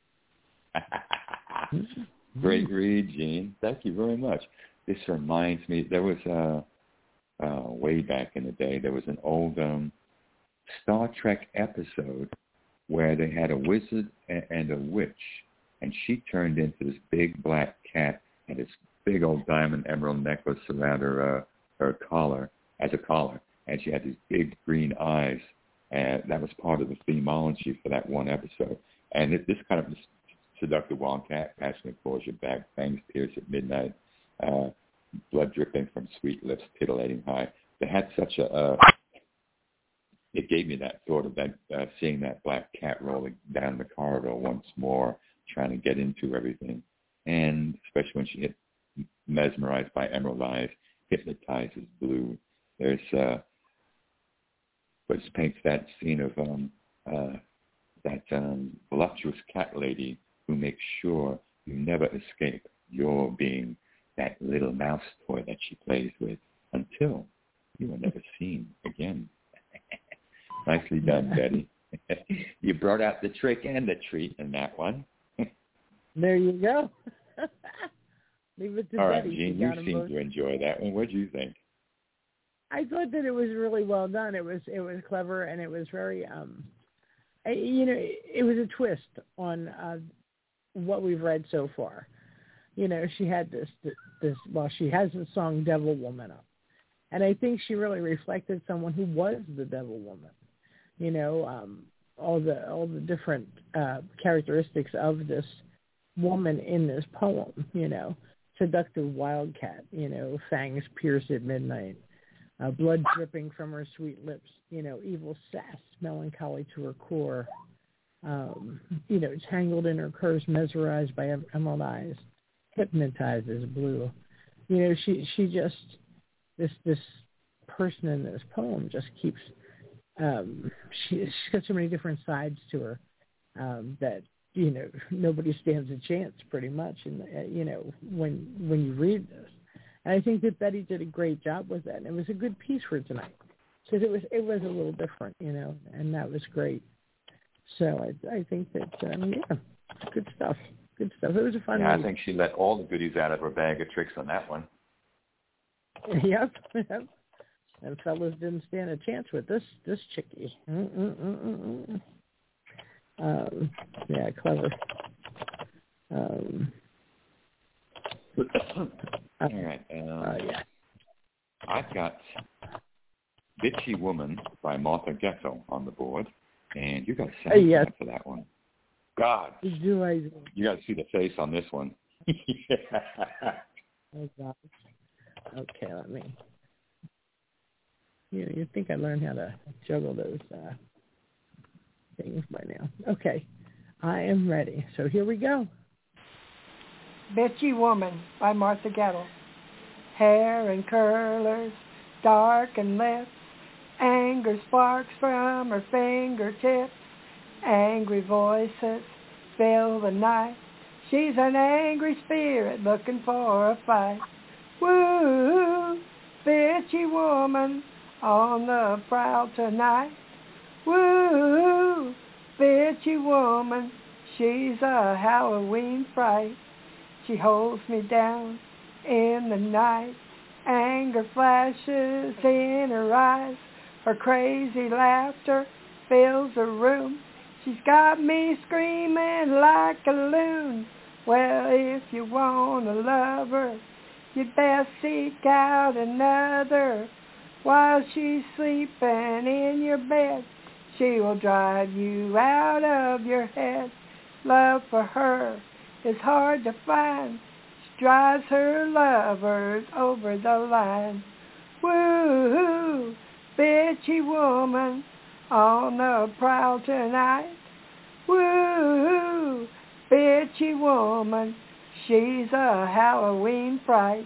Great read, Gene. Thank you very much. This reminds me, there was a, uh, way back in the day, there was an old um, Star Trek episode where they had a wizard and, and a witch, and she turned into this big black cat and this big old diamond emerald necklace around her uh, her collar as a collar, and she had these big green eyes, and that was part of the themology for that one episode. And it, this kind of seductive wildcat, passionate claws your back, fangs pierce at midnight, uh, blood dripping from sweet lips, titillating high. They had such a, uh, it gave me that thought of that, uh, seeing that black cat rolling down the corridor once more, trying to get into everything. And especially when she hit mesmerized by emerald eyes, hypnotizes blue. There's, uh, which paints that scene of um, uh, that um, voluptuous cat lady who makes sure you never escape your being that little mouse toy that she plays with until you are never seen again. Nicely done, Betty. You brought out the trick and the treat in that one. There you go. Leave it to All Betty. right, Gene, you seem to enjoy that one. What do you think? I thought that it was really well done. It was it was clever, and it was very, um, you know, it was a twist on uh, what we've read so far. You know, she had this, this, this well, she has the song Devil Woman up. And I think she really reflected someone who was the Devil Woman. You know, um, all the all the different uh, characteristics of this woman in this poem, you know, seductive wildcat, you know, fangs pierced at midnight, uh, blood dripping from her sweet lips, you know, evil sass, melancholy to her core, um, you know, tangled in her curves, mesmerized by emerald eyes, hypnotized as blue. You know, she she just, this this person in this poem just keeps, um, she, she's got so many different sides to her um, that, you know, nobody stands a chance pretty much, and uh, you know, when when you read this. And I think that Betty did a great job with that, and it was a good piece for tonight because it was it was a little different, you know, and that was great. So I I think that um, yeah, good stuff, good stuff. It was a fun. Yeah, read. I think she let all the goodies out of her bag of tricks on that one. Yep, yep. And fellas didn't stand a chance with this this chickie. Mm-mm-mm-mm-mm. Um, yeah, clever. Um, All right. Um, uh, yeah. I've got Bitchy Woman by Martha Ghetto on the board, and you got a sound Hey, yes. for that one. God, Do I? you got to see the face on this one. Oh God. Okay, let me. You you think I learned how to juggle those uh, things by now? Okay, I am ready. So here we go. Bitchy Woman by Martha Gettle. Hair and curlers, dark and lips, anger sparks from her fingertips, angry voices fill the night. She's an angry spirit looking for a fight. Woo, bitchy woman on the prowl tonight. Woo, bitchy woman, she's a Halloween fright. She holds me down in the night. Anger flashes in her eyes. Her crazy laughter fills the room. She's got me screaming like a loon. Well, if you wanna love her, you'd best seek out another. While she's sleeping in your bed, she will drive you out of your head. Love for her is hard to find. She drives her lovers over the line. Woo-hoo, bitchy woman on the prowl tonight. Woo-hoo, bitchy woman, she's a Halloween fright.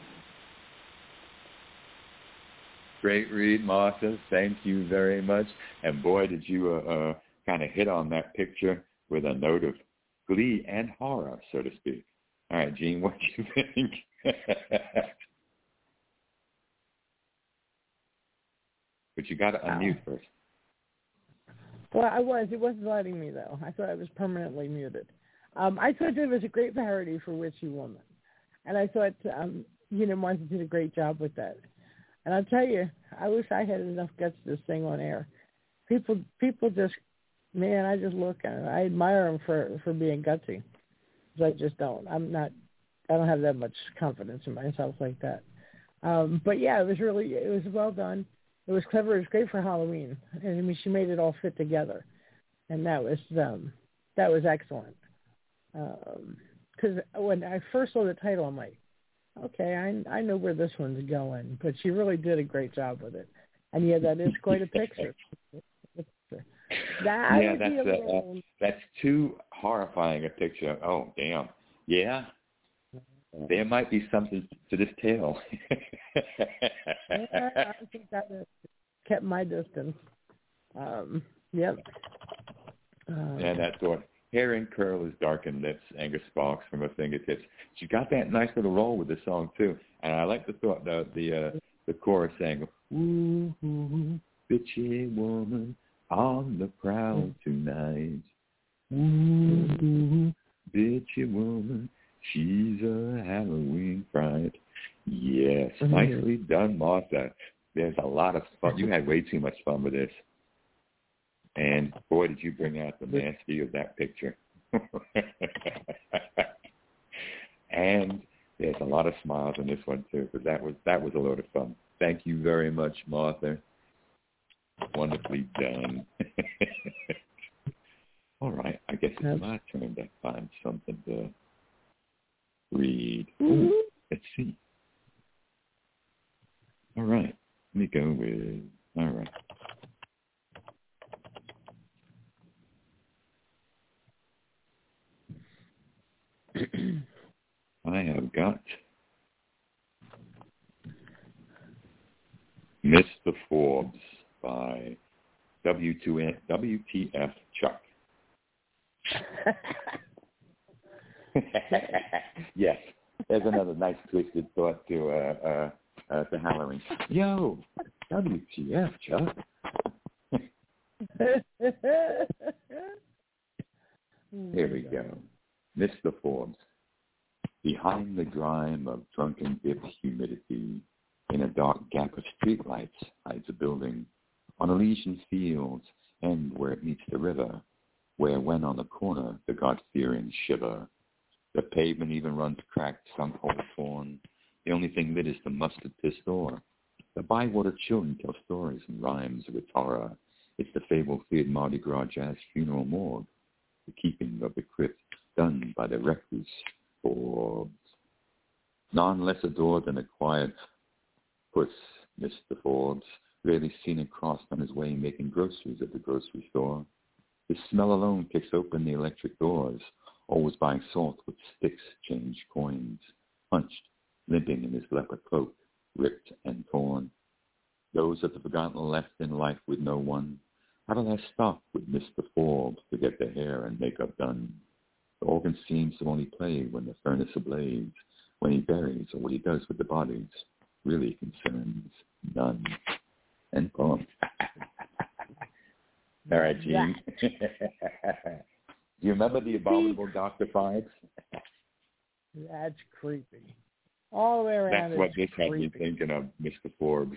Great read, Martha. Thank you very much. And boy, did you uh, uh, kind of hit on that picture with a note of glee and horror, so to speak. All right, Gene, what do you think? But you got to unmute first. Well, I was. It wasn't letting me, though. I thought I was permanently muted. Um, I thought it was a great parody for Witchy Woman. And I thought, um, you know, Martha did a great job with that. And I'll tell you, I wish I had enough guts to sing on air. People people just, man, I just look at it. I admire them for, for being gutsy. Because I just don't. I'm not, I don't have that much confidence in myself like that. Um, but, yeah, it was really, it was well done. It was clever. It was great for Halloween. And, I mean, she made it all fit together. And that was, um, that was excellent. Because um, when I first saw the title, I'm like, okay, I I know where this one's going, but she really did a great job with it. And yeah, that is quite a picture. That yeah, would that's be a uh, little... uh, that's too horrifying a picture. Oh, damn. Yeah, there might be something to this tale. yeah, I think that is, kept my distance. Um, yep. Um, yeah, that thought. Hair and curlers, darkened lips, anger sparks from her fingertips. She got that nice little roll with the song too, and I like the thought the the uh, the chorus saying, "Ooh, ooh, bitchy woman on the prowl tonight. Ooh, ooh, bitchy woman, she's a Halloween fright." Yes, mm-hmm. Nicely done, Martha. There's a lot of fun. You had way too much fun with this. And boy, did you bring out the nasty of that picture. And there's a lot of smiles in this one too, because that was that was a lot of fun. Thank you very much, Martha. Wonderfully done. All right, I guess it's That's... my turn to find something to read. Mm-hmm. Ooh, let's see. All right. Let me go with, all right. I have got Mister Forbes by W T F Chuck. Yes, there's another nice twisted thought to uh, uh, uh, to Halloween. Yo, W T F Chuck. Here we go. Mister Forbes. Behind the grime of drunken dip humidity, in a dark gap of streetlights hides a building, on Elysian fields, and where it meets the river, where when on the corner the God-fearing shiver. The pavement even runs cracked, sunk hole torn. The only thing lit is the mustard piss door. The bywater children tell stories and rhymes with horror. It's the fable-feared Mardi Gras jazz funeral morgue, the keeping of the crypt done by the recluse Forbes. None less adored than a quiet puss, Mister Forbes, rarely seen and crossed on his way making groceries at the grocery store. His smell alone kicks open the electric doors, always buying salt with sticks, change coins, hunched, limping in his leopard cloak, ripped and torn. Those at the forgotten left in life with no one, how do they stop with Mister Forbes to get their hair and makeup done? The organ seems to only play when the furnace ablaze, when he buries or what he does with the bodies really concerns none. End poem. All right, Gene. Do you remember the abominable Doctor Fives? That's creepy. All the way around. That's what this creepy. had me thinking of, Mister Forbes.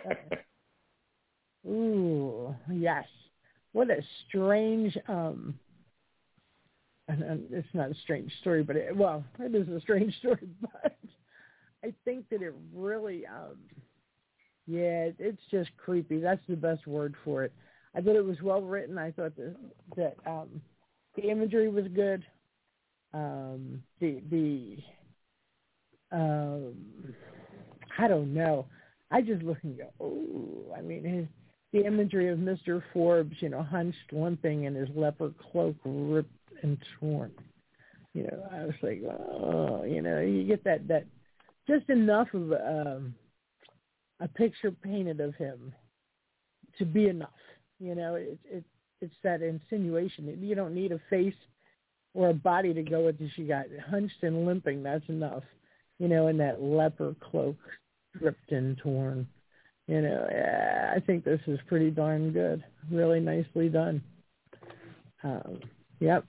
Ooh, yes. What a strange, um, and, and it's not a strange story, but it, well, it is a strange story, but I think that it really, um, yeah, it's just creepy. That's the best word for it. I thought it was well written. I thought that, that um, the imagery was good. Um, the, the, um, I don't know. I just look and go, oh, I mean, his, the imagery of Mister Forbes, you know, hunched, limping, and his leopard cloak ripped and torn. You know, I was like, oh, you know, you get that, that just enough of um, a picture painted of him to be enough. You know, it, it, it's that insinuation. You don't need a face or a body to go with this. You got hunched and limping. That's enough. You know, in that leopard cloak, ripped and torn. You know, yeah, I think this is pretty darn good. Really nicely done. Um, yep.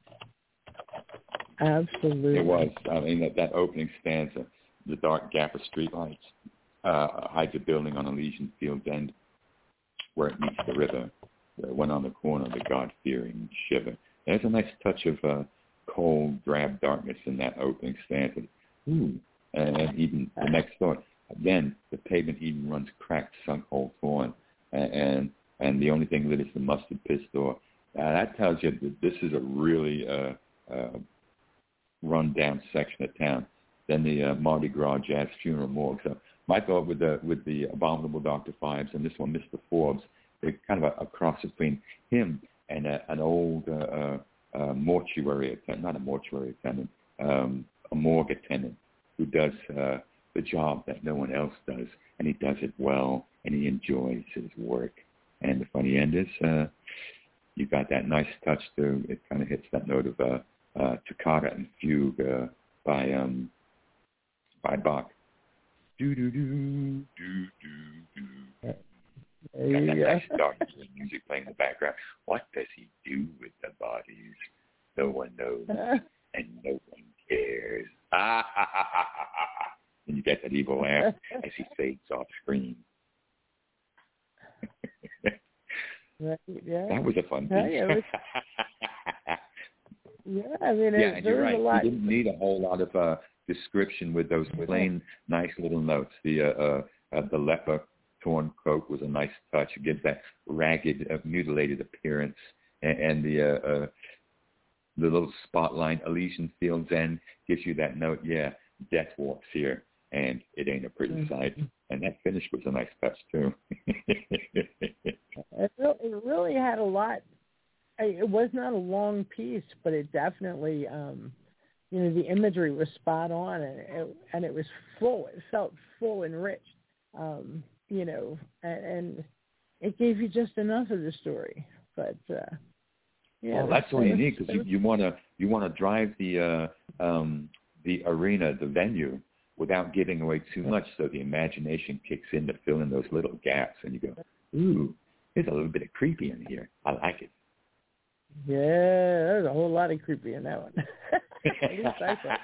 Absolutely. It was. I mean, that, that opening stanza, the dark gap of streetlights, uh, hides a building on Elysian Field's end where it meets the river, where when on the corner the God-fearing shiver. There's a nice touch of uh, cold, drab darkness in that opening stanza. Ooh, and even the next thought, again, the pavement even runs cracked, sunk hole torn, and, and and the only thing lit is the mustard piss door. Uh, that tells you that this is a really uh, uh, run-down section of town. Then the uh, Mardi Gras Jazz Funeral Morgue. So my thought with the with the abominable Doctor Fives and this one, Mister Forbes, they're kind of a, a cross between him and a, an old uh, uh, uh, mortuary attendant, not a mortuary attendant, um, a morgue attendant who does uh, the job that no one else does, and he does it well, and he enjoys his work. And the funny end is, uh, you got that nice touch to, it kind of hits that note of uh, uh, toccata and fugue uh, by um, by Bach. Do do do do do do. There Got you that go. nice dark music playing in the background. What does he do with the bodies? No one knows, and no one cares. Ah ha ha ha ha ha! And you get that evil laugh as he fades off screen. Right, yeah. That was a fun piece. Yeah, yeah, was, yeah, I mean, yeah, it, and there you're was right. a lot. You didn't need a whole lot of uh, description with those plain, nice little notes. The uh, uh, uh, the leopard torn coat was a nice touch. It gives that ragged, uh, mutilated appearance, and, and the uh, uh, the little spotlight, Elysian Fields End gives you that note, yeah, death walks here, and it ain't a pretty mm-hmm. sight. And that finish was a nice touch, too. it, really, it really had a lot. It was not a long piece, but it definitely, um, you know, the imagery was spot on, and it, and it was full. It felt full and rich, um, you know, and, and it gave you just enough of the story. But uh, yeah, well, that's so unique because you, you want to you want to drive the uh, um, the arena, the venue, without giving away too much, so the imagination kicks in to fill in those little gaps, and you go, ooh, there's a little bit of creepy in here. I like it. Yeah, there's a whole lot of creepy in that one. At least I thought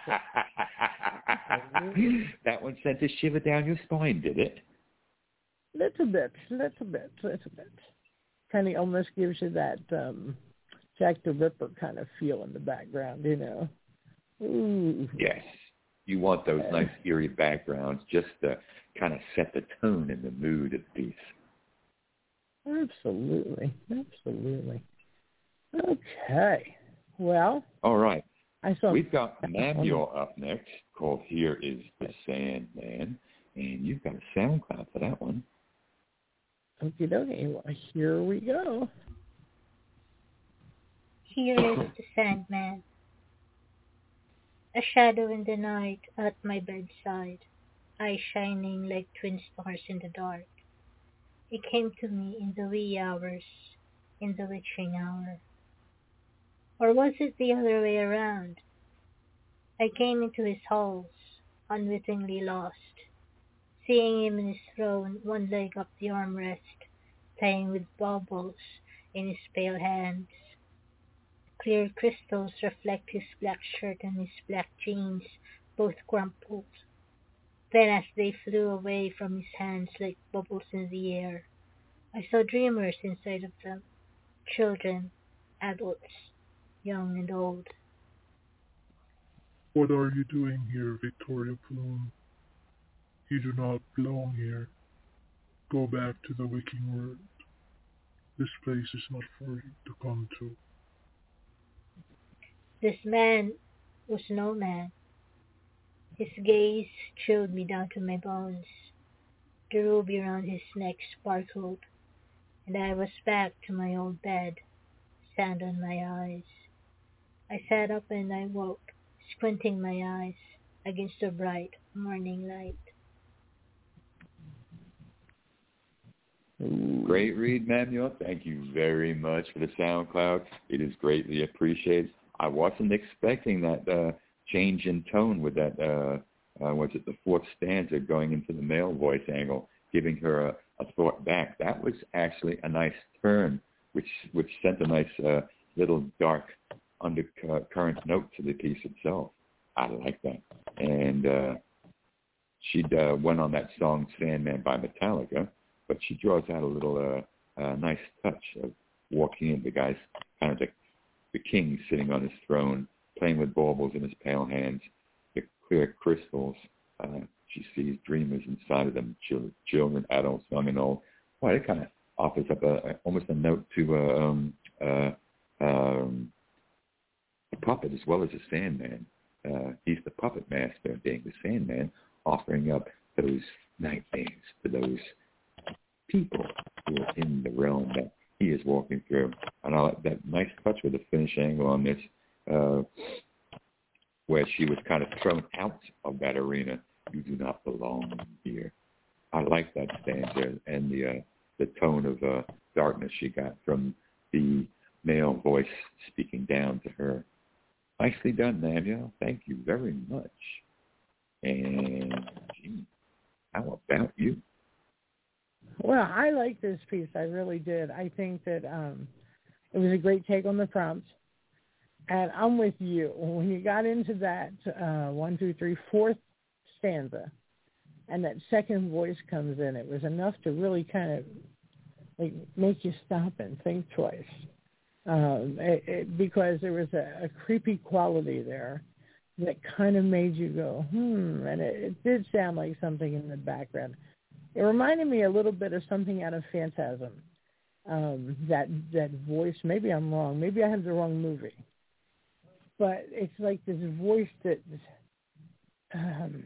so. That one sent a shiver down your spine, did it? Little bit, little bit, little bit. Kind of almost gives you that um, Jack the Ripper kind of feel in the background, you know. Ooh. Yes. You want those nice eerie backgrounds just to kind of set the tone and the mood of the piece. Absolutely. Absolutely. Okay. Well. All right. I saw We've got Manuel up next, called Here is the Sandman, and you've got a SoundCloud for that one. Okie dokie. Well, here we go. Here is the Sandman. A shadow in the night at my bedside, eyes shining like twin stars in the dark. He came to me in the wee hours, in the witching hour. Or was it the other way around? I came into his halls, unwittingly lost, seeing him in his throne, one leg up the armrest, playing with baubles in his pale hands. Clear crystals reflect his black shirt and his black jeans, both crumpled. Then as they flew away from his hands like bubbles in the air, I saw dreamers inside of them, children, adults, young and old. What are you doing here, Victoria Plume? You do not belong here. Go back to the waking world. This place is not for you to come to. This man was no man. His gaze chilled me down to my bones. The ruby around his neck sparkled, and I was back to my old bed, sand on my eyes. I sat up and I woke, squinting my eyes against the bright morning light. Great read, Manuel. Thank you very much for the SoundCloud. It is greatly appreciated. I wasn't expecting that uh, change in tone with that, uh, uh, was it the fourth stanza going into the male voice angle, giving her a, a thought back. That was actually a nice turn, which which sent a nice uh, little dark undercurrent note to the piece itself. I like that. And uh, she uh, went on that song Sandman by Metallica, but she draws out a little uh, uh, nice touch of walking in. The guy's kind of the The king sitting on his throne, playing with baubles in his pale hands, the clear crystals. Uh, she sees dreamers inside of them, children, children adults, young and old. Boy, it kind of offers up a, a almost a note to uh, um, uh, um, a puppet as well as a Sandman. Uh, he's the puppet master, being the Sandman, offering up those nightmares to those people who are in the realm that he is walking through. And I like that nice touch with the finish angle on this, uh, where she was kind of thrown out of that arena. You do not belong here. I like that stanza and the uh, the tone of uh, darkness she got from the male voice speaking down to her. Nicely done, Manuel. Thank you very much. And gee, how about you? Well, I like this piece. I really did. I think that um, it was a great take on the prompts. And I'm with you. When you got into that uh, one, two, three, fourth stanza, and that second voice comes in, it was enough to really kind of like make you stop and think twice. Um, it, it, because there was a, a creepy quality there that kind of made you go, hmm, and it, it did sound like something in the background. It reminded me a little bit of something out of Phantasm, um, that that voice. Maybe I'm wrong. Maybe I have the wrong movie. but it's like this voice that, um,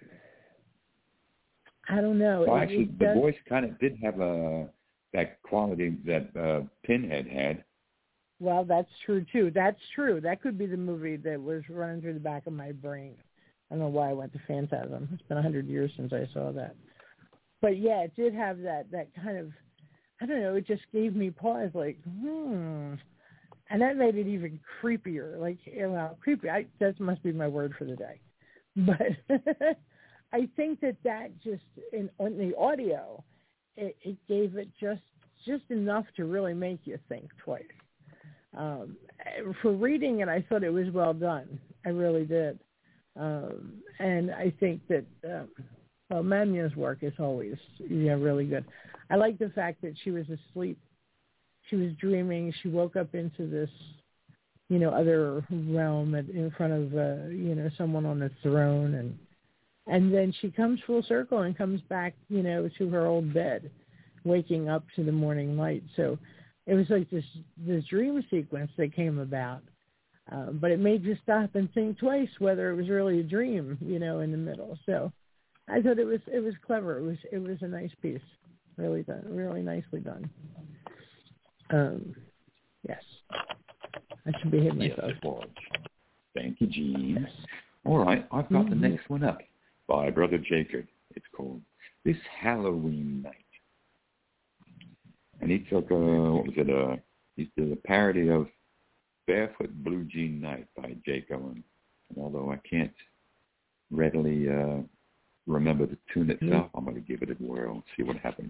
I don't know. Well, it, actually, it the does, voice kind of did have a that quality that uh, Pinhead had. Well, that's true, too. That's true. That could be the movie that was running through the back of my brain. I don't know why I went to Phantasm. It's been a hundred years since I saw that. But, yeah, it did have that, that kind of, I don't know, it just gave me pause, like, hmm. And that made it even creepier. Like, well, creepy. I, that must be my word for the day. But I think that that just, in on the audio, it, it gave it just just enough to really make you think twice. Um, for reading it, I thought it was well done. I really did. Um, and I think that, um, well, Mannia's work is always, yeah, really good. I like the fact that she was asleep. She was dreaming. She woke up into this, you know, other realm at, in front of, uh, you know, someone on a throne. And and then she comes full circle and comes back, you know, to her old bed, waking up to the morning light. So it was like this, this dream sequence that came about. Uh, but it made you stop and think twice whether it was really a dream, you know, in the middle. So I thought it was it was clever. It was it was a nice piece, really done, really nicely done. Um, yes, I should behave myself. Yes, it was. Thank you, Gene. Yes. All right, I've got mm-hmm. the next one up by Brother Jacob. It's called This Halloween Night. And he took, uh, what was it, uh, he did a parody of Barefoot Blue Jean Night by Jacob. And, and although I can't readily uh, remember the tune itself, mm-hmm. I'm going to give it a whirl and see what happens.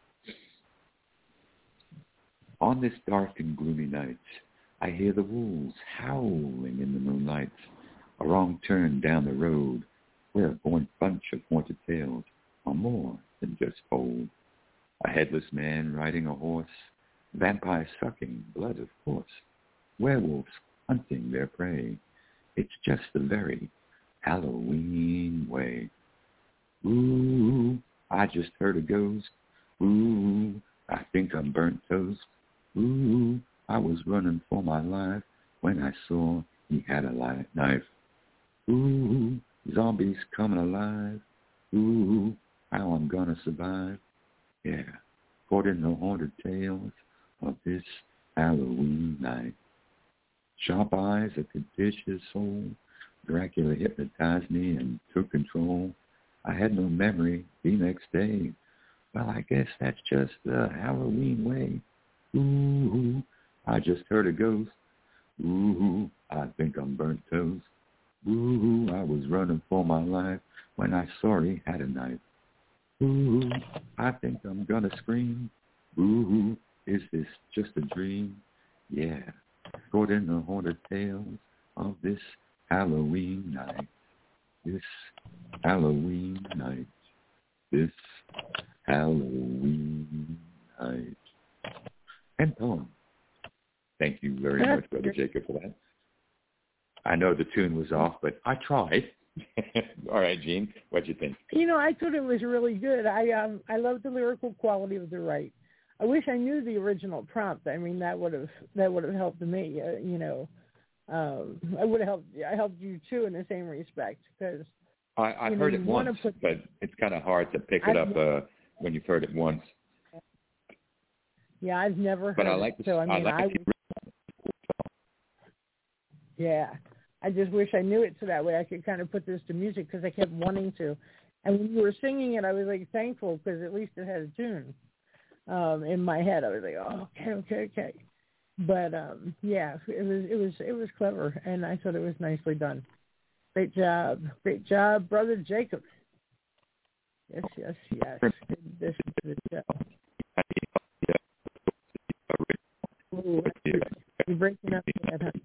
On this dark and gloomy night, I hear the wolves howling in the moonlight. A wrong turn down the road where a bunch of haunted tales are more than just told. A headless man riding a horse, vampires sucking blood, of course, werewolves hunting their prey. It's just the very Halloween way. Ooh, I just heard a ghost. Ooh, I think I'm burnt toast. Ooh, I was running for my life when I saw he had a light knife. Ooh, zombies coming alive. Ooh, how I'm gonna survive. Yeah, caught in the haunted tales of this Halloween night. Sharp eyes that could pierce his soul. Dracula hypnotized me and took control. I had no memory the next day. Well, I guess that's just the Halloween way. Ooh, I just heard a ghost. Ooh, I think I'm burnt toast. Ooh, I was running for my life when I saw he had a knife. Ooh, I think I'm gonna scream. Ooh, is this just a dream? Yeah, caught in the haunted tales of this Halloween night. This Halloween night. This Halloween night. And poem. Thank you very much, Brother Jacob, for that. I know the tune was off, but I tried. All right, Gene, what'd you think? You know, I thought it was really good. I um I love the lyrical quality of the right. I wish I knew the original prompt. I mean, that would have that would have helped me. Uh, you know, um, I would have helped. I helped you too in the same respect because I, I've heard know, it once, put, but it's kind of hard to pick it I've, up uh, when you've heard it once. Yeah, I've never heard but I like it. The, so I mean, I like I yeah. I just wish I knew it so that way I could kind of put this to music because I kept wanting to. And when you were singing it, I was like thankful because at least it had a tune um, in my head. I was like, oh, okay, okay, okay. But um, yeah, it was it was it was clever, and I thought it was nicely done. Great job, great job, Brother Jacob. Yes, yes, yes. This is the show. Ooh, you're breaking up, yet, huh?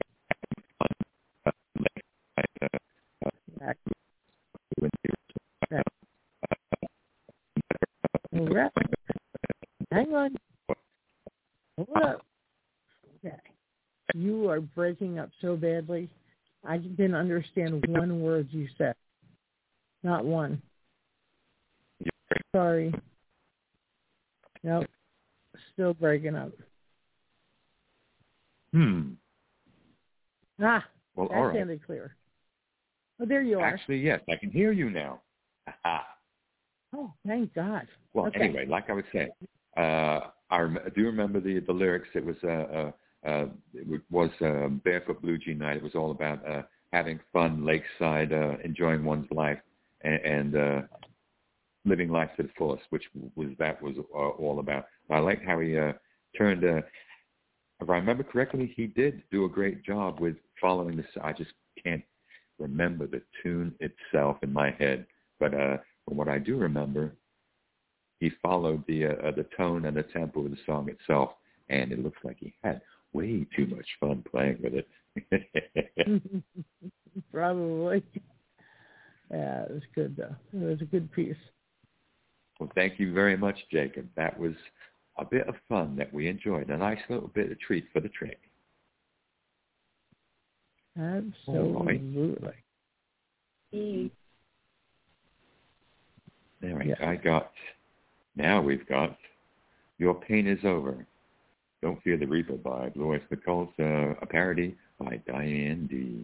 Right. Hang on. Hold up. Okay. You are breaking up so badly. I didn't understand one word you said. Not one. Sorry. Nope. Still breaking up. Hmm. Ah. Well, that all right. sounded clear. Oh, there you are. Actually, yes, I can hear you now. Oh, thank God. Well, okay. anyway, like I was saying, uh, I rem- do remember the the lyrics. It was uh, uh, uh, it was uh, Barefoot Blue Jean Night. It was all about uh, having fun lakeside, uh, enjoying one's life, and, and uh, living life to the fullest, which was that was uh, all about. I like how he uh, turned. Uh, if I remember correctly, he did do a great job with following this. I just can't remember the tune itself in my head, but uh, from what I do remember, he followed the uh, the tone and the tempo of the song itself, and it looks like he had way too much fun playing with it. Probably. Yeah, it was good, though. It was a good piece. Well, thank you very much, Jacob. That was a bit of fun that we enjoyed, a nice little bit of treat for the trick. Absolutely. All right, yeah. I got, now we've got Your Pain Is Over. Don't Fear the Reaper by Blue Oyster Cult, uh, a parody by Diane D.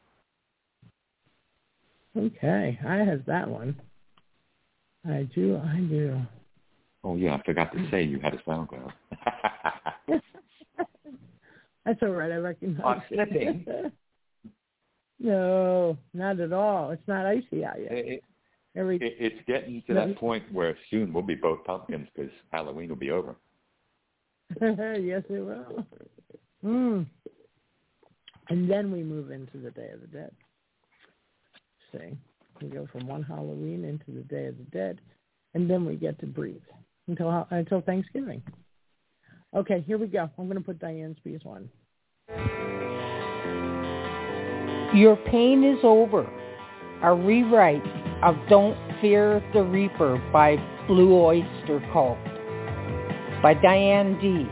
Okay, I have that one. I do, I do. Oh, yeah, I forgot to say you had a SoundCloud. That's all right, I recognize I'm it. slipping. No, not at all. It's not icy out yet. It, Every, it, it's getting to that point where soon we'll be both pumpkins because Halloween will be over. Yes, it will. Mm. And then we move into the Day of the Dead. See, we go from one Halloween into the Day of the Dead, and then we get to breathe until until Thanksgiving. Okay, here we go. I'm going to put Diane's piece on. Your Pain Is Over, a rewrite of Don't Fear the Reaper by Blue Oyster Cult by Diane D.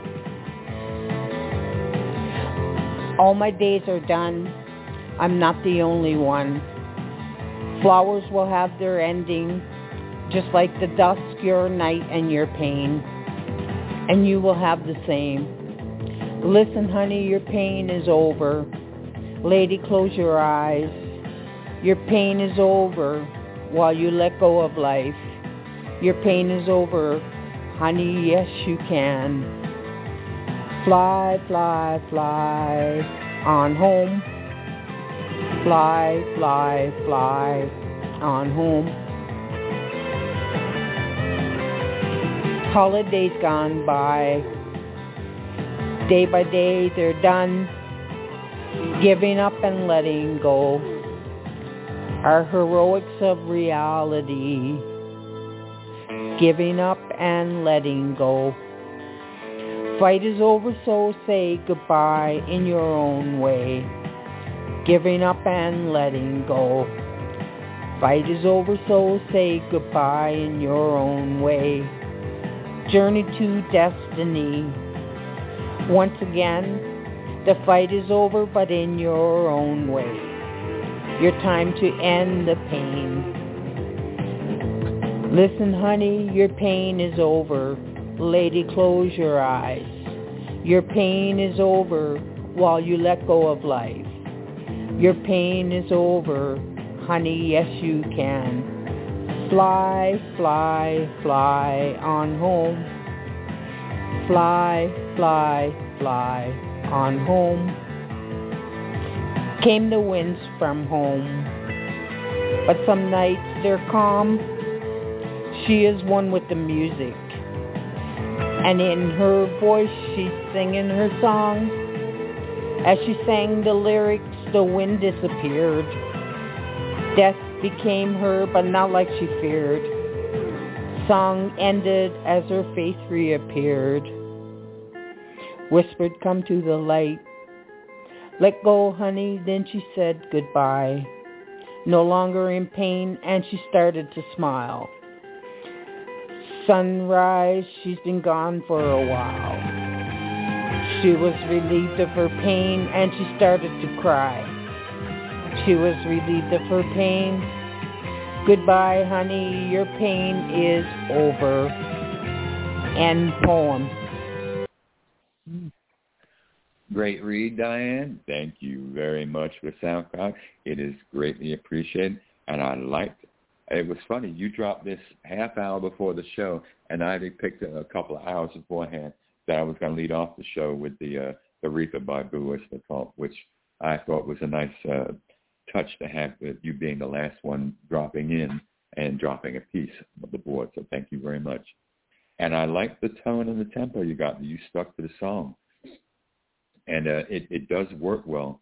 All my days are done. I'm not the only one. Flowers will have their ending, just like the dusk, your night, and your pain. And you will have the same. Listen, honey, your pain is over. Lady, close your eyes. Your pain is over while you let go of life. Your pain is over, honey, yes you can. Fly, fly, fly on home. Fly, fly, fly on home. Holidays gone by. Day by day they're done. Giving up and letting go are heroics of reality. Giving up and letting go. Fight is over, so say goodbye in your own way. Giving up and letting go. Fight is over, so say goodbye in your own way. Journey to destiny. Once again, the fight is over, but in your own way. Your time to end the pain. Listen, honey, your pain is over. Lady, close your eyes. Your pain is over while you let go of life. Your pain is over, honey, yes you can. Fly, fly, fly on home. Fly, fly, fly on home. Came the winds from home, but some nights they're calm. She is one with the music, and in her voice she's singing her song. As she sang the lyrics, the wind disappeared. Death became her, but not like she feared. Song ended as her face reappeared. Whispered, come to the light. Let go, honey, then she said goodbye. No longer in pain, and she started to smile. Sunrise, she's been gone for a while. She was relieved of her pain, and she started to cry. She was relieved of her pain. Goodbye, honey, your pain is over. End poem. Great read, Diane. Thank you very much for SoundCloud. It is greatly appreciated, and I liked it. It was funny. You dropped this half hour before the show, and I had picked a couple of hours beforehand that I was going to lead off the show with the uh, the Aretha by Boo, as they call it, which I thought was a nice uh, touch to have, with you being the last one dropping in and dropping a piece of the board. So thank you very much. And I like the tone and the tempo you got. You stuck to the song. And uh, it, it does work well.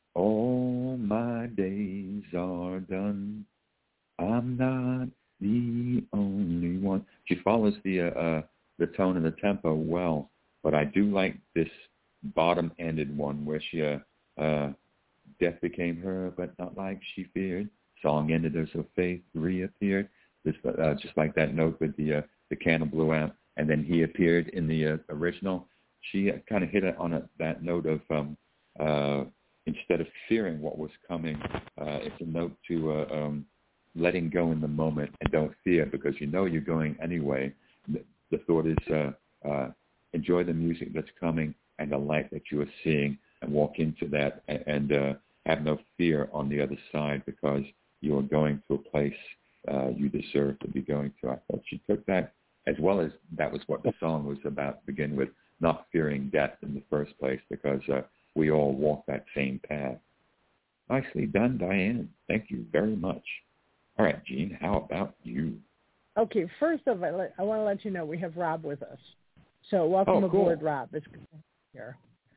All my days are done. I'm not the only one. She follows the uh, uh, the tone and the tempo well, but I do like this bottom-ended one where she uh, uh, death became her, but not like she feared. Song ended as her faith reappeared. This, uh, just like that note with the uh, the candle blew out, and then he appeared in the uh, original. She uh, kind of hit it on a, that note of um, uh, instead of fearing what was coming, uh, it's a note to uh, um, letting go in the moment and don't fear, because you know you're going anyway. The, the thought is uh, uh, enjoy the music that's coming and the light that you are seeing, and walk into that and, and uh, have no fear on the other side, because you are going to a place uh, you deserve to be going to. I thought she took that, as well as that was what the song was about to begin with, not fearing death in the first place, because uh, we all walk that same path. Nicely done, Diane. Thank you very much. All right, Gene, how about you? Okay, first of all, I want to let you know we have Rob with us. So welcome oh, cool. aboard, Rob. It's good to be here.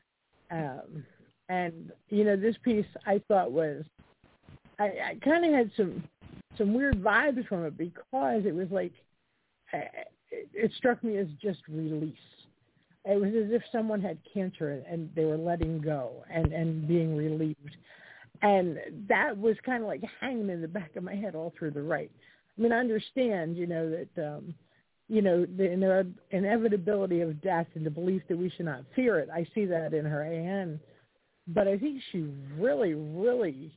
Um, and, you know, this piece I thought was, I, I kind of had some some weird vibes from it, because it was like, it, it struck me as just release. It was as if someone had cancer and they were letting go and, and being relieved. And that was kind of like hanging in the back of my head all through the right. I mean, I understand, you know, that, um, you know, the inevitability of death and the belief that we should not fear it. I see that in her A N. But I think she really, really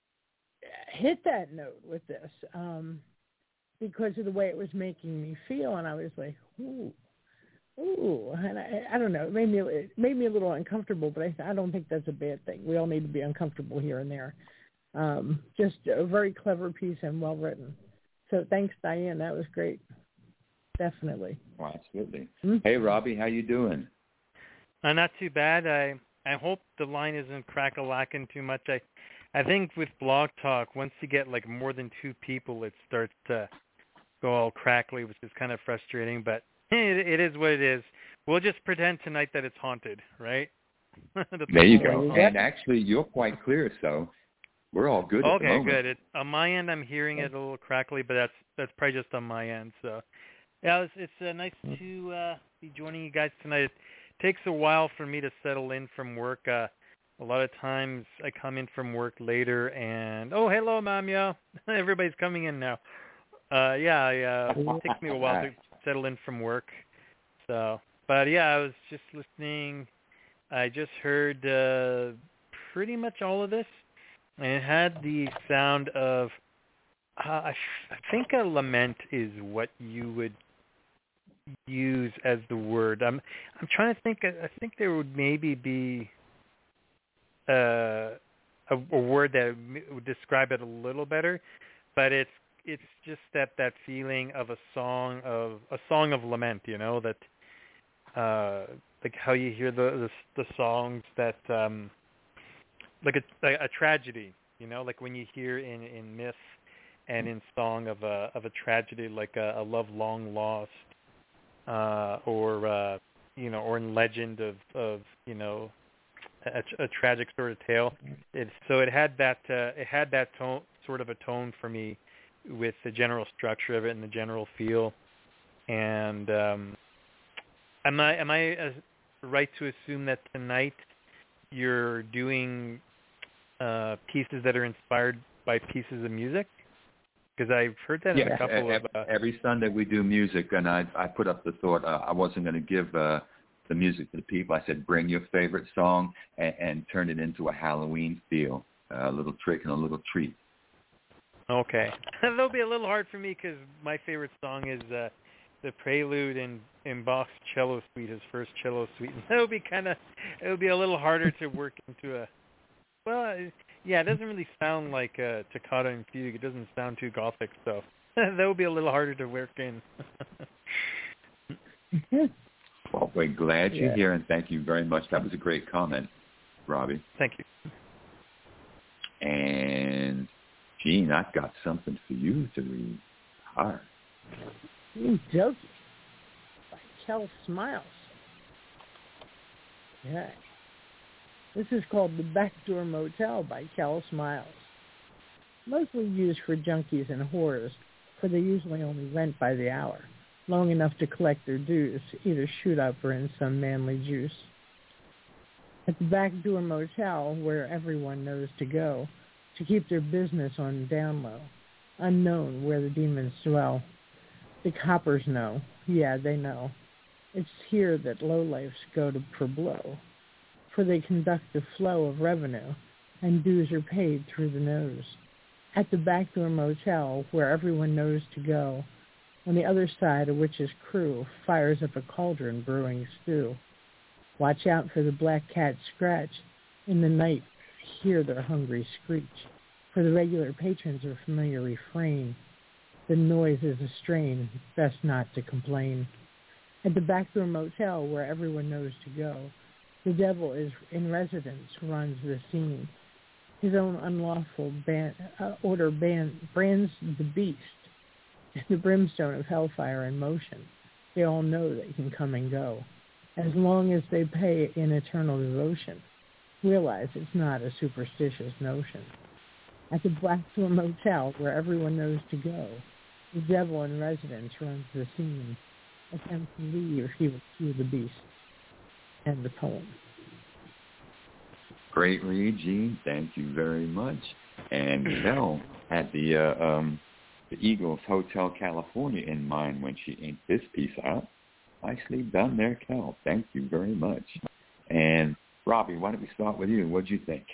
hit that note with this um, because of the way it was making me feel. And I was like, ooh. Ooh, and I, I don't know. It made me it made me a little uncomfortable, but I, I don't think that's a bad thing. We all need to be uncomfortable here and there. Um, just a very clever piece and well written. So thanks, Diane. That was great. Definitely. Well, absolutely. Mm-hmm. Hey, Robbie, how you doing? Uh, not too bad. I I hope the line isn't crack-a-lacking too much. I I think with Blog Talk, once you get like more than two people, it starts to go all crackly, which is kind of frustrating, but It, it is what it is. We'll just pretend tonight that it's haunted, right? There you go. And actually, you're quite clear, so we're all good okay, at the moment. Okay, good. It, on my end, I'm hearing it a little crackly, but that's that's probably just on my end. So, yeah, it's, it's uh, nice to uh, be joining you guys tonight. It takes a while for me to settle in from work. Uh, a lot of times I come in from work later, and, oh, hello, Mamia. Everybody's coming in now. Uh, yeah, yeah, it takes me a while to settle in from work. So, but yeah, I was just listening. I just heard uh, pretty much all of this, and it had the sound of, uh, I, I think a lament is what you would use as the word. I'm I'm trying to think. I think there would maybe be uh, a, a word that would describe it a little better, but it's it's just that, that feeling of a song of a song of lament, you know, that uh, like how you hear the the, the songs that um, like a, a, a tragedy, you know, like when you hear in, in myth and in song of a of a tragedy, like a, a love long lost, uh, or uh, you know, or in legend of, of you know, a, a tragic sort of tale. It, so it had that uh, it had that tone, sort of a tone for me, with the general structure of it and the general feel. And um, am I am I uh, right to assume that tonight you're doing uh, pieces that are inspired by pieces of music? Because I've heard that yeah, in a couple every, of... Uh, every Sunday we do music, and I, I put up the thought uh, I wasn't going to give uh, the music to the people. I said, bring your favorite song and, and turn it into a Halloween feel, uh, a little trick and a little treat. Okay. That'll be a little hard for me because my favorite song is uh, the prelude in in Bach's cello suite, his first cello suite. And that would be kind of, it would be a little harder to work into a. Well, yeah, it doesn't really sound like a toccata and fugue. It doesn't sound too gothic, so that would be a little harder to work in. Well, we're glad you're Yeah. here, and thank you very much. That was a great comment, Robbie. Thank you. And, Gene, I've got something for you to read. Hard. You joking. By Kel Smiles. Yeah. This is called The Backdoor Motel by Kel Smiles. Mostly used for junkies and whores, for they usually only rent by the hour, long enough to collect their dues, either shoot up or in some manly juice. At the Backdoor Motel, where everyone knows to go, to keep their business on down low, unknown where the demons dwell. The coppers know, yeah, they know. It's here that lowlifes go to per blow, for they conduct the flow of revenue, and dues are paid through the nose. At the Backdoor Motel, where everyone knows to go, on the other side a witch's crew fires up a cauldron brewing stew. Watch out for the black cat scratch. In the night, hear their hungry screech. For the regular patrons are familiar refrain. The noise is a strain, best not to complain. At the Backdoor Motel, where everyone knows to go, the devil is in residence, runs the scene. His own unlawful ban, uh, order ban, brands the beast, the brimstone of hellfire in motion. They all know they can come and go, as long as they pay in eternal devotion. Realize it's not a superstitious notion. At the Backdoor Motel, where everyone knows to go, the devil in residence runs the scene. Attempts to leave, he will cue the beast. End the poem. Great read, Gene. Thank you very much. And Kel had the uh, um, the Eagles Hotel California in mind when she inked this piece out. Nicely done there, Kel. Thank you very much. And Robbie, why don't we start with you? What do you think?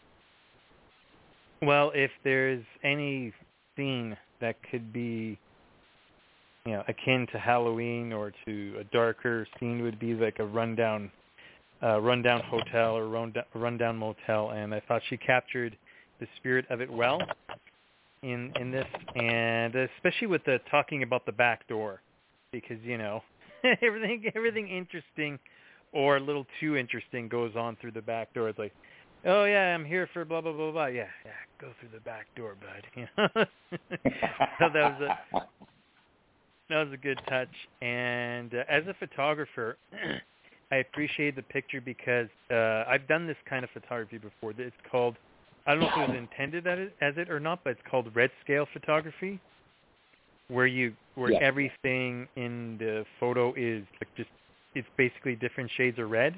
Well, if there's any scene that could be, you know, akin to Halloween or to a darker scene, would be like a rundown, uh, rundown hotel or rundown, rundown motel, and I thought she captured the spirit of it well in in this, and especially with the talking about the back door, because you know everything everything interesting or a little too interesting goes on through the back door. It's like, oh yeah, I'm here for blah blah blah blah. Yeah, yeah, go through the back door, bud. You know? So that was a that was a good touch. And uh, as a photographer, I appreciate the picture because uh, I've done this kind of photography before. It's called, I don't know if it was intended as it, as it or not, but it's called red scale photography, where you where yeah. everything in the photo is like just it's basically different shades of red.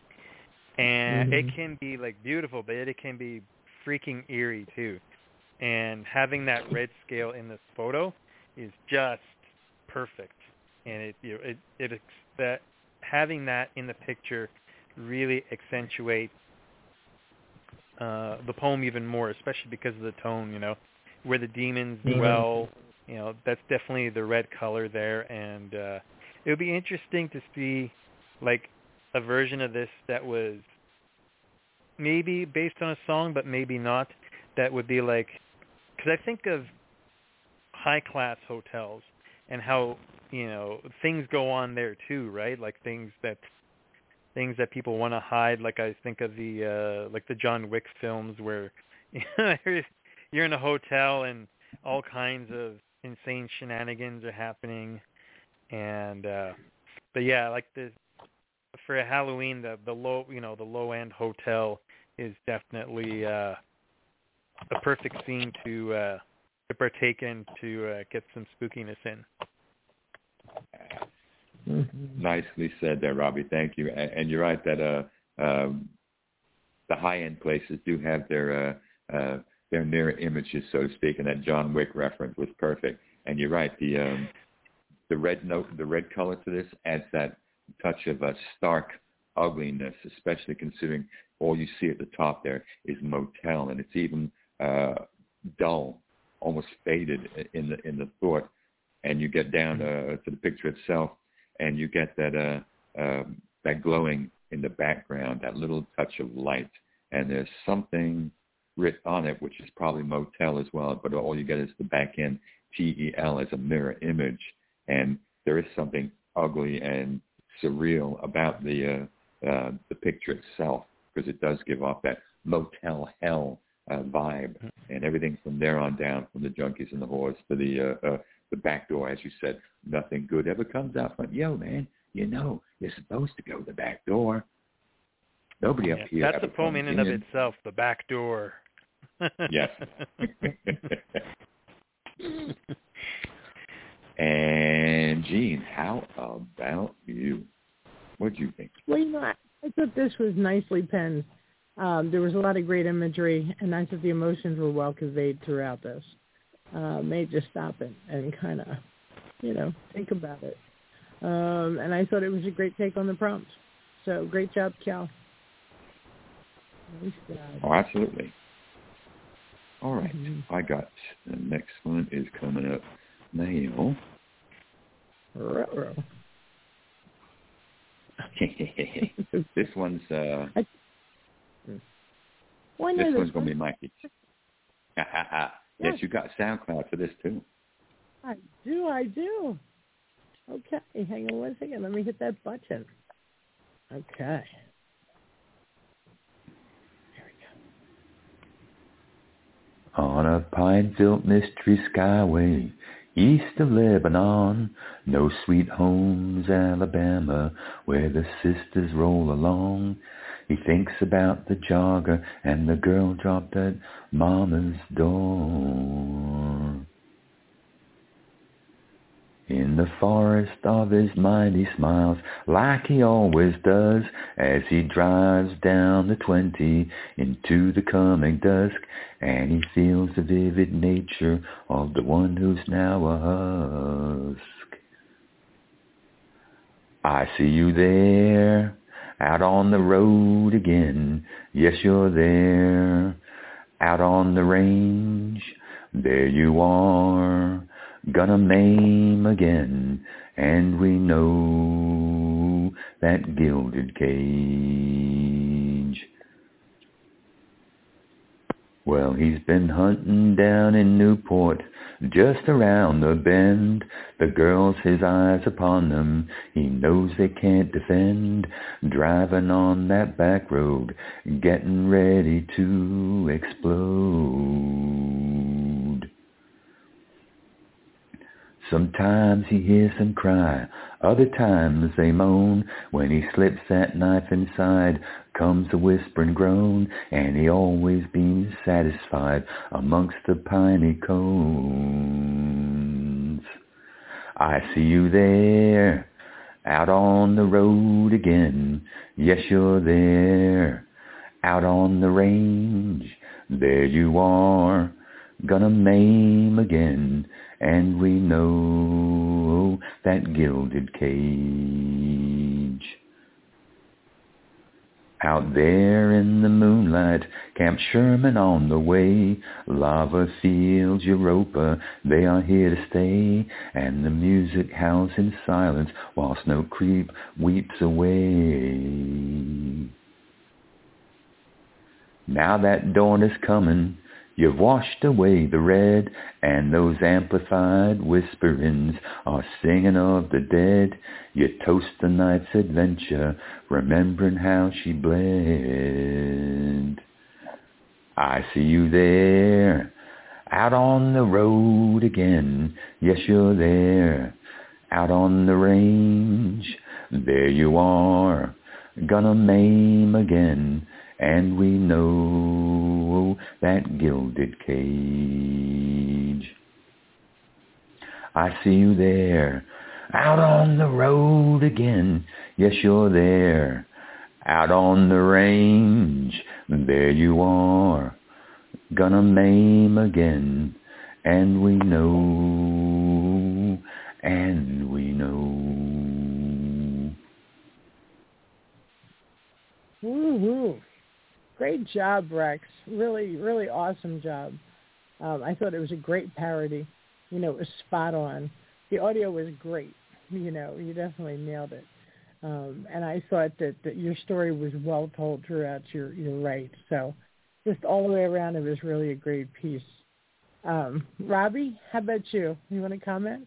And mm-hmm. it can be like beautiful, but it can be freaking eerie too. And having that red scale in this photo is just perfect. And it you know, it it that having that in the picture really accentuates uh, the poem even more, especially because of the tone. You know, where the demons mm-hmm. dwell. You know, that's definitely the red color there, and uh, it would be interesting to see like a version of this that was maybe based on a song, but maybe not. That would be like, because I think of high-class hotels and how, you know, things go on there too, right? Like things that things that people want to hide. Like I think of the uh, like the John Wick films where you know, you're in a hotel and all kinds of insane shenanigans are happening. And uh, but yeah, like the for a Halloween, the the low you know the low end hotel is definitely uh, a perfect scene to uh, to partake in to uh, get some spookiness in. Mm-hmm. Nicely said there, Robbie. Thank you. And, and you're right that uh, um, the high end places do have their uh, uh, their mirror images, so to speak, and that John Wick reference was perfect. And you're right. The um, the red note, the red color to this adds that touch of a stark ugliness, especially considering all you see at the top there is motel, and it's even uh, dull, almost faded in the in the thought and you get down uh, to the picture itself, and you get that uh, uh, that glowing in the background, that little touch of light, and there's something written on it, which is probably motel as well, but all you get is the back end T E L as a mirror image, and there is something ugly and surreal about the uh, uh, the picture itself, because it does give off that motel hell uh, vibe, and everything from there on down, from the junkies and the whores to the uh, uh, the back door, as you said, nothing good ever comes out front. Yo, man, you know you're supposed to go the back door. Nobody yeah, up here. That's a poem in and of itself, the back door. Yes. And Jean, how about you? What do you think? Well, you know, I, I thought this was nicely penned. Um, there was a lot of great imagery, and I thought the emotions were well conveyed throughout this. Uh, made you stop it and kind of, you know, think about it. Um, and I thought it was a great take on the prompt. So great job, Cal. Nice job. Oh, absolutely. All right. Mm-hmm. I got the next one is coming up. Mail. Ruh-roh. This one's uh I, well, this this one's one. gonna be Mikey. Yes, Yes. you got SoundCloud for this too. I do, I do. Okay, hang on one second. Let me hit that button. Okay. Here we go. On a pine-filled mystery skyway, east of Lebanon, no sweet homes, Alabama, where the sisters roll along. He thinks about the jogger and the girl dropped at mama's door. In the forest of his mind he smiles like he always does as he drives down the twenty into the coming dusk, and he feels the vivid nature of the one who's now a husk. I see you there, out on the road again. Yes, you're there, out on the range. There you are, gonna maim again, and we know that gilded cage. Well, he's been hunting down in Newport, just around the bend. The girls, his eyes upon them, he knows they can't defend. Driving on that back road, getting ready to explode. Sometimes he hears them cry, other times they moan. When he slips that knife inside, comes a whispering groan, and he always beams satisfied amongst the piney cones. I see you there, out on the road again. Yes, you're there, out on the range. There you are, gonna maim again, and we know that gilded cage. Out there in the moonlight, Camp Sherman on the way, lava fields, Europa, they are here to stay, and the music howls in silence while Snow Creek weeps away. Now that dawn is coming, you've washed away the red, and those amplified whisperings are singing of the dead. You toast the night's adventure, remembering how she bled. I see you there, out on the road again. Yes, you're there, out on the range. There you are, gonna maim again, and we know that gilded cage. I see you there, out on the road again. Yes, you're there, out on the range. There you are, gonna maim again, and we know, and we know. Woo-hoo. Great job, Rex. Really, really awesome job. Um, I thought it was a great parody. You know, it was spot on. the audio was great. You know, you definitely nailed it. Um, and I thought that, that your story was well told throughout your, your right. So just all the way around, it was really a great piece. Um, Robbie, how about you? You want to comment?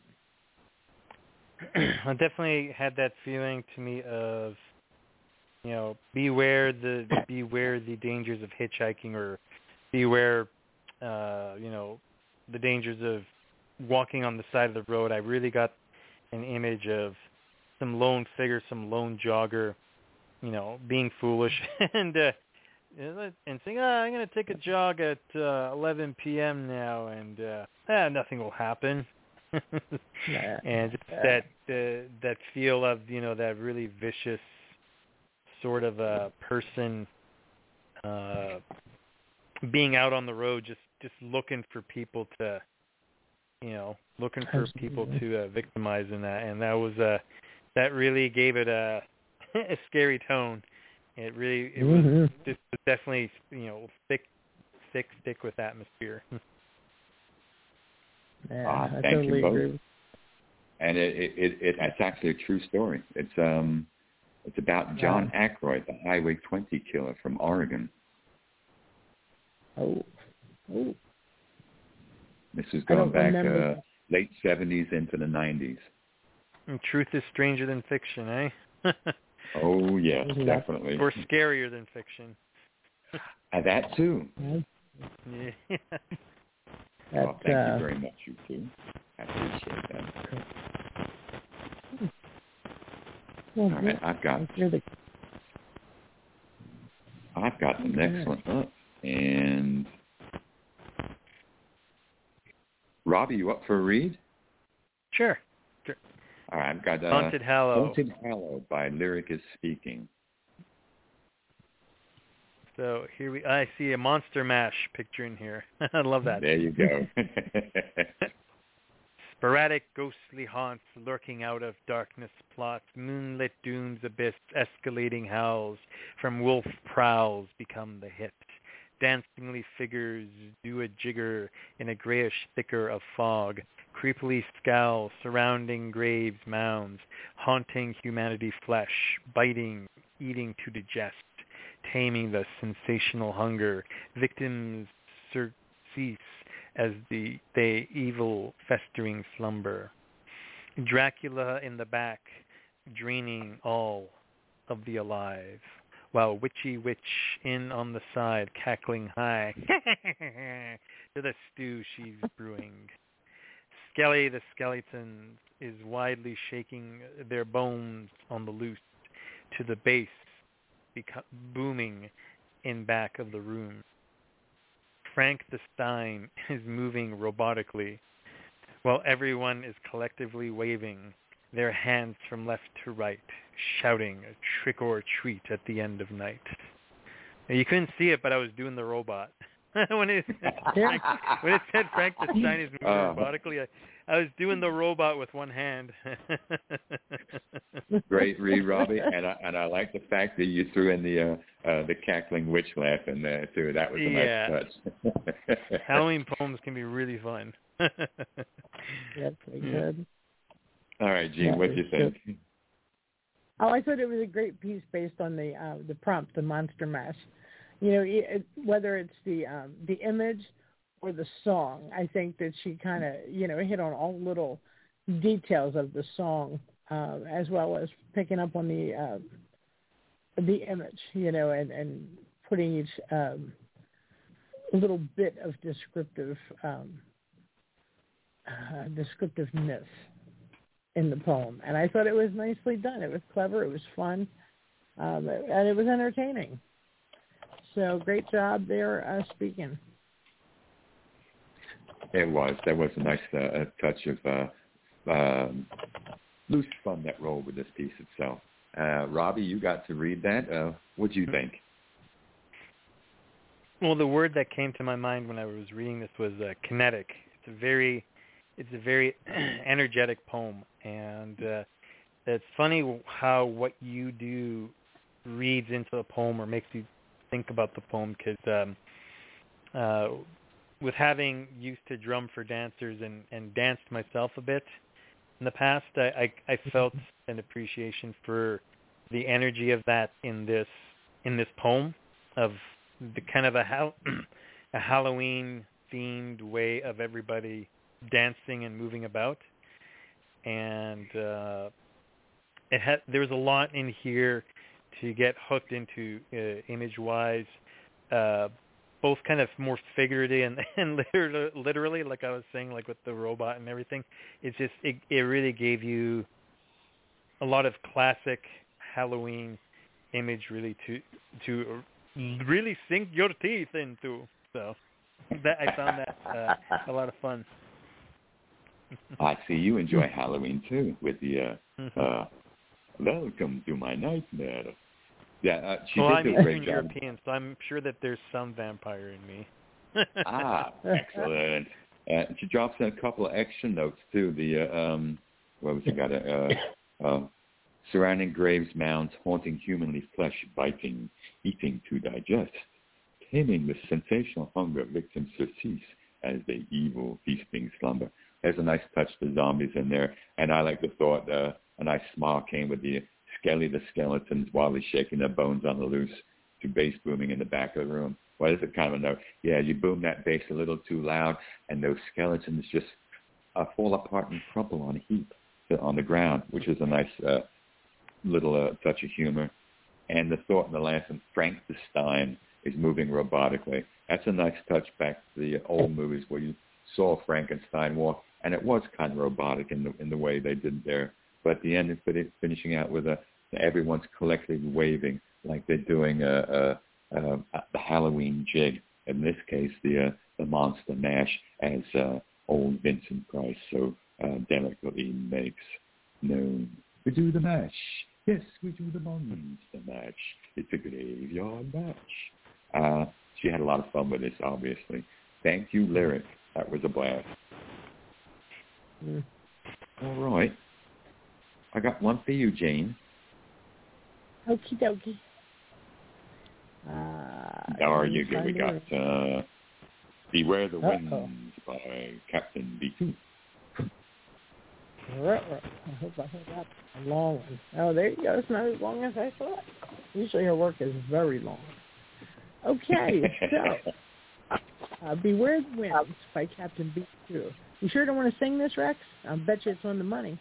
I definitely had that feeling to me of, you know, beware the beware the dangers of hitchhiking, or beware, uh, you know, the dangers of walking on the side of the road. I really got an image of some lone figure, some lone jogger, you know, being foolish and uh, and saying, oh, I'm going to take a jog at uh, eleven p.m. now, and uh, eh, nothing will happen. Yeah. And just that uh, that feel of, you know, that really vicious sort of a person uh, being out on the road, just, just looking for people to, you know, looking for Absolutely. people to uh, victimize in that, and that was uh, that really gave it a a scary tone. It really, it mm-hmm. was just definitely, you know, thick, thick, thick with atmosphere. Yeah, Ah, I thank totally you both. agree. And it, it, it, it, it's actually a true story. It's um, it's about John Wow. Aykroyd, the Highway twenty killer from Oregon. Oh, oh. This is I going don't back remember uh, late seventies into the nineties. And truth is stranger than fiction, eh? Oh, yes, Yeah. definitely. Or scarier than fiction. Uh, that too. Yeah. That, Well, thank uh, you very much, you two. I appreciate that. well, All right, I've got you're the, I've got the next one up, and Robbie, you up for a read? Sure. Sure. All right, I've got uh, Haunted Hallow. Haunted Hallow by Lyric is Speaking. So here we, I see a Monster Mash picture in here. I love that. There you go. Sporadic ghostly haunts lurking out of darkness plots, moonlit dooms, abyss, escalating howls from wolf prowls become the hit. Dancingly figures do a jigger in a grayish thicker of fog, creepily scowl surrounding graves, mounds, haunting humanity flesh, biting, eating to digest, taming the sensational hunger. Victims surcease as the they evil festering slumber. Dracula in the back, draining all of the alive, while witchy witch in on the side, cackling high to the stew she's brewing. Skelly the skeleton is widely shaking their bones on the loose to the base, beco- booming in back of the room. Frank the Stein is moving robotically, while everyone is collectively waving their hands from left to right, shouting trick or treat at the end of night. Now, you couldn't see it, but I was doing the robot. when, it, Frank, when it said Frank the Stein is moving Uh, robotically, I, I was doing the robot with one hand. Great read, Robbie, and I and I like the fact that you threw in the uh, uh, the cackling witch laugh in there too. That was a Yeah. nice touch. Halloween poems can be really fun. that's pretty good. All right, Gene, Yeah, what do you it's think? Oh, I thought it was a great piece based on the uh, the prompt, the Monster Mash. You know, it, whether it's the um, the image or the song, I think that she kind of, you know, hit on all little details of the song, uh, as well as picking up on the uh, the image, you know, and, and putting each um, little bit of descriptive um, uh, descriptiveness in the poem. And I thought it was nicely done. It was clever. It was fun. Um, and it was entertaining. So great job there uh, speaking. It was. That was a nice uh, touch of uh, um, loose fun that rolled with this piece itself. Uh, Robbie, you got to read that. Uh, what do you think? Well, the word that came to my mind when I was reading this was uh, kinetic. It's a very, it's a very energetic poem, and uh, it's funny how what you do reads into a poem or makes you think about the poem. Because um, uh, with having used to drum for dancers and, and danced myself a bit, in the past, I, I, I felt an appreciation for the energy of that in this in this poem, of the kind of a, ha- a Halloween themed way of everybody dancing and moving about, and uh, it had there was a lot in here to get hooked into uh, image wise, uh, both kind of more figuratively and, and literally, literally, like I was saying, like with the robot and everything. It's just it, it really gave you a lot of classic Halloween image, really to to really sink your teeth into. So that I found that uh, a lot of fun. I see you enjoy Halloween too, with the uh, Mm-hmm. uh, "Welcome to my nightmare." Yeah, uh, she well, did I'm do a great Eastern job. European, so I'm sure that there's some vampire in me. Ah, excellent. Uh, she drops in a couple of extra notes too. The uh, um, what was it got? Uh, uh, surrounding graves, mounds, haunting humanly flesh, biting, eating to digest, taming the sensational hunger victims surcease as they evil feasting slumber. There's a nice touch to zombies in there, and I like the thought. Uh, a nice smile came with the Skelly the skeletons wildly shaking their bones on the loose to bass booming in the back of the room. What is it kind of a note? Yeah, you boom that bass a little too loud, and those skeletons just uh, fall apart and crumple on a heap on the ground, which is a nice uh, little uh, touch of humor. And the thought in the last one, Frankenstein is moving robotically. That's a nice touch back to the old movies where you saw Frankenstein walk, and it was kind of robotic in the in the way they did there. But at the end, it's finishing out with a everyone's collectively waving like they're doing a, a, a, a the Halloween jig. In this case, the uh, the Monster Mash, as uh, old Vincent Price so uh, delicately makes known. We do the mash. Yes, we do the Monster Mash. It's a graveyard match. Uh, she had a lot of fun with this, obviously. Thank you, Lyric. That was a blast. Mm. All right. I got one for you, Jane. Okie dokie. Uh, there you go. We got uh, Beware the Uh-oh. Winds by Captain B two. I hope I heard that. A long one. Oh, there you go. It's not as long as I thought. Usually her work is very long. Okay, so uh, Beware the Winds by Captain B two. You sure don't want to sing this, Rex? I bet you it's on the money.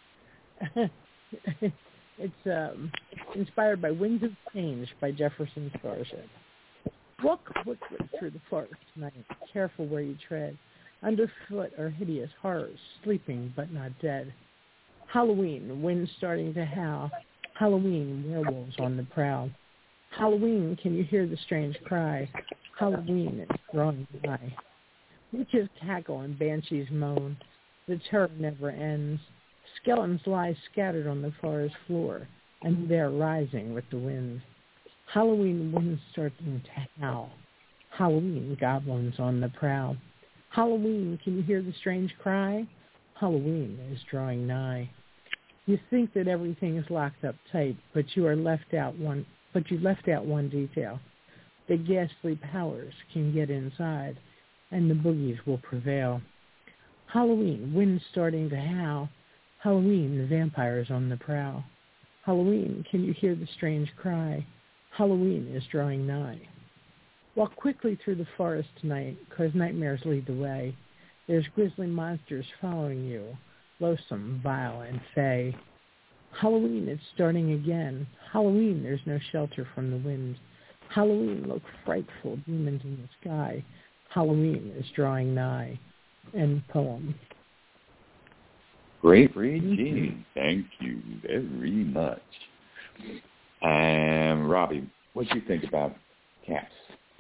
It's um, inspired by Winds of Change by Jefferson Starship. Walk quickly through the forest tonight. Careful where you tread. Underfoot are hideous horrors, sleeping but not dead. Halloween, wind starting to howl. Halloween, werewolves on the prowl. Halloween, can you hear the strange cry? Halloween, it's drawing nigh. Witches cackle and banshees moan. The terror never ends. Skeletons lie scattered on the forest floor, and they're rising with the wind. Halloween wind starting to howl. Halloween goblins on the prowl. Halloween, can you hear the strange cry? Halloween is drawing nigh. You think that everything is locked up tight, but you are left out one. But you left out one detail. The ghastly powers can get inside, and the boogies will prevail. Halloween, wind starting to howl. Halloween, the vampires on the prowl. Halloween, can you hear the strange cry? Halloween is drawing nigh. Walk quickly through the forest tonight, 'cause nightmares lead the way. There's grisly monsters following you, loathsome, vile, and fey. Halloween, it's starting again. Halloween, there's no shelter from the wind. Halloween, look frightful, demons in the sky. Halloween is drawing nigh. End poem. Great read, Gene. Thank you very much. And Robbie, what do you think about Cats?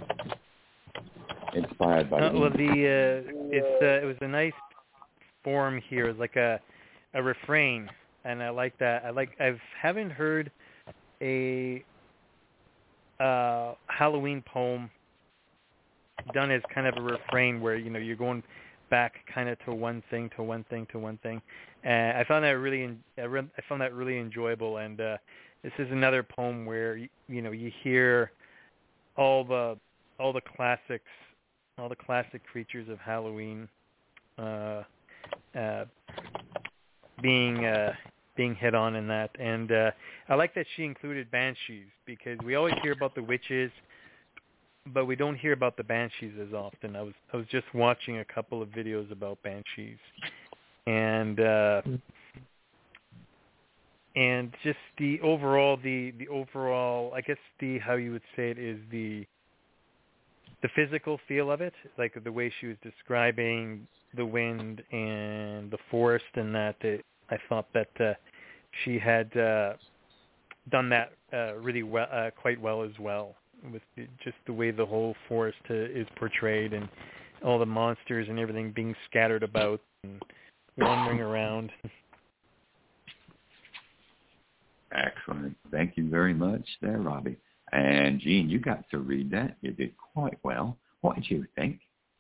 Inspired by uh, well, the uh, it's uh, it was a nice form here, it's like a a refrain, and I like that. I like I haven't heard a uh, Halloween poem done as kind of a refrain where you know you're going back kind of to one thing, to one thing, to one thing. And I found that really, I found that really enjoyable. And uh, this is another poem where you, you know you hear all the all the classics, all the classic creatures of Halloween uh, uh, being uh, being hit on in that. And uh, I like that she included banshees, because we always hear about the witches, but we don't hear about the banshees as often. I was I was just watching a couple of videos about banshees, and uh, and just the overall the the overall I guess the how you would say it is the the physical feel of it, like the way she was describing the wind and the forest, and that it, I thought that uh, she had uh, done that uh, really well, uh, quite well as well, with the, just the way the whole forest uh, is portrayed, and all the monsters and everything being scattered about and wandering around. Excellent. Thank you very much there, Robbie. And Jean, you got to read that. You did quite well. What did you think?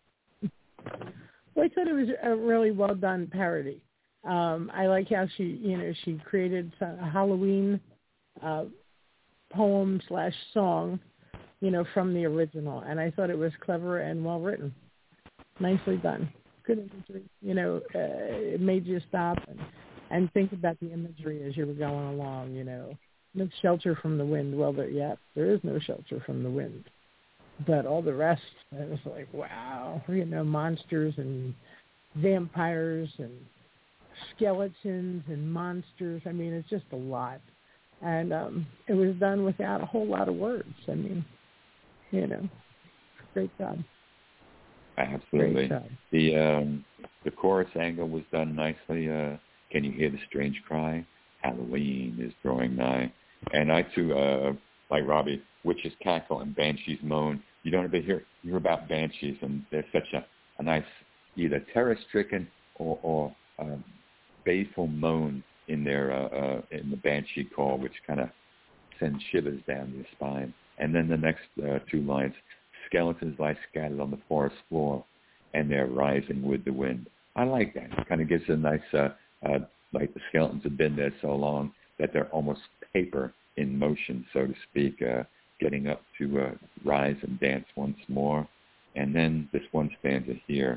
Well, I thought it was a really well done parody. Um, I like how she, you know, she created a Halloween uh, poem slash song, you know, from the original, and I thought it was clever and well written. Nicely done. Good imagery. You know, uh, it made you stop and, and think about the imagery as you were going along. You know, no shelter from the wind. Well, there, yeah, there is no shelter from the wind. But all the rest, it was like, wow, you know, monsters and vampires and skeletons and monsters. I mean, it's just a lot. And um, it was done without a whole lot of words. I mean, you know, great job. Absolutely. Great job. The um, the chorus angle was done nicely. Uh, Can you hear the strange cry? Halloween is drawing nigh. And I, too, uh, like Robbie, witches cackle and banshees moan. You don't ever hear, hear about banshees, and they're such a, a nice either terror-stricken or, or um, baleful moan in their uh, uh, in the banshee call, which kind of sends shivers down your spine. And then the next uh, two lines, skeletons lie scattered on the forest floor, and they're rising with the wind. I like that. It kind of gives a nice, uh, uh, like the skeletons have been there so long that they're almost paper in motion, so to speak, uh, getting up to uh, rise and dance once more. And then this one stanza here.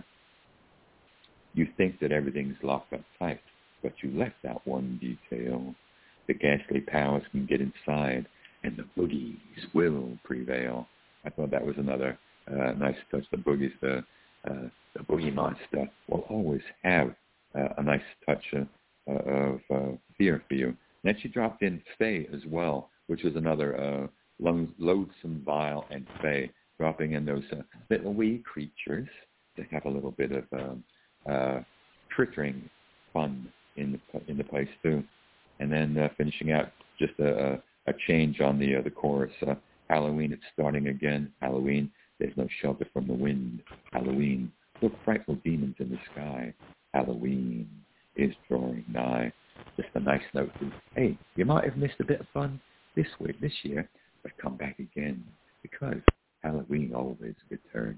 You think that everything's locked up tight, but you left out one detail. The ghastly powers can get inside, and the boogies will prevail. I thought that was another uh, nice touch. The boogies, the, uh, the boogie monster will always have uh, a nice touch uh, of uh, fear for you. Then she dropped in Fae as well, which was another uh, loathsome, vile, and Fae, dropping in those uh, little wee creatures to have a little bit of um, uh, triggering fun in the in the place too. And then uh, finishing out just a, a change on the uh, the chorus. Uh, Halloween, it's starting again. Halloween, there's no shelter from the wind. Halloween, look frightful demons in the sky. Halloween is drawing nigh. Just a nice note to, hey, you might have missed a bit of fun this week, this year, but come back again, because Halloween always returns.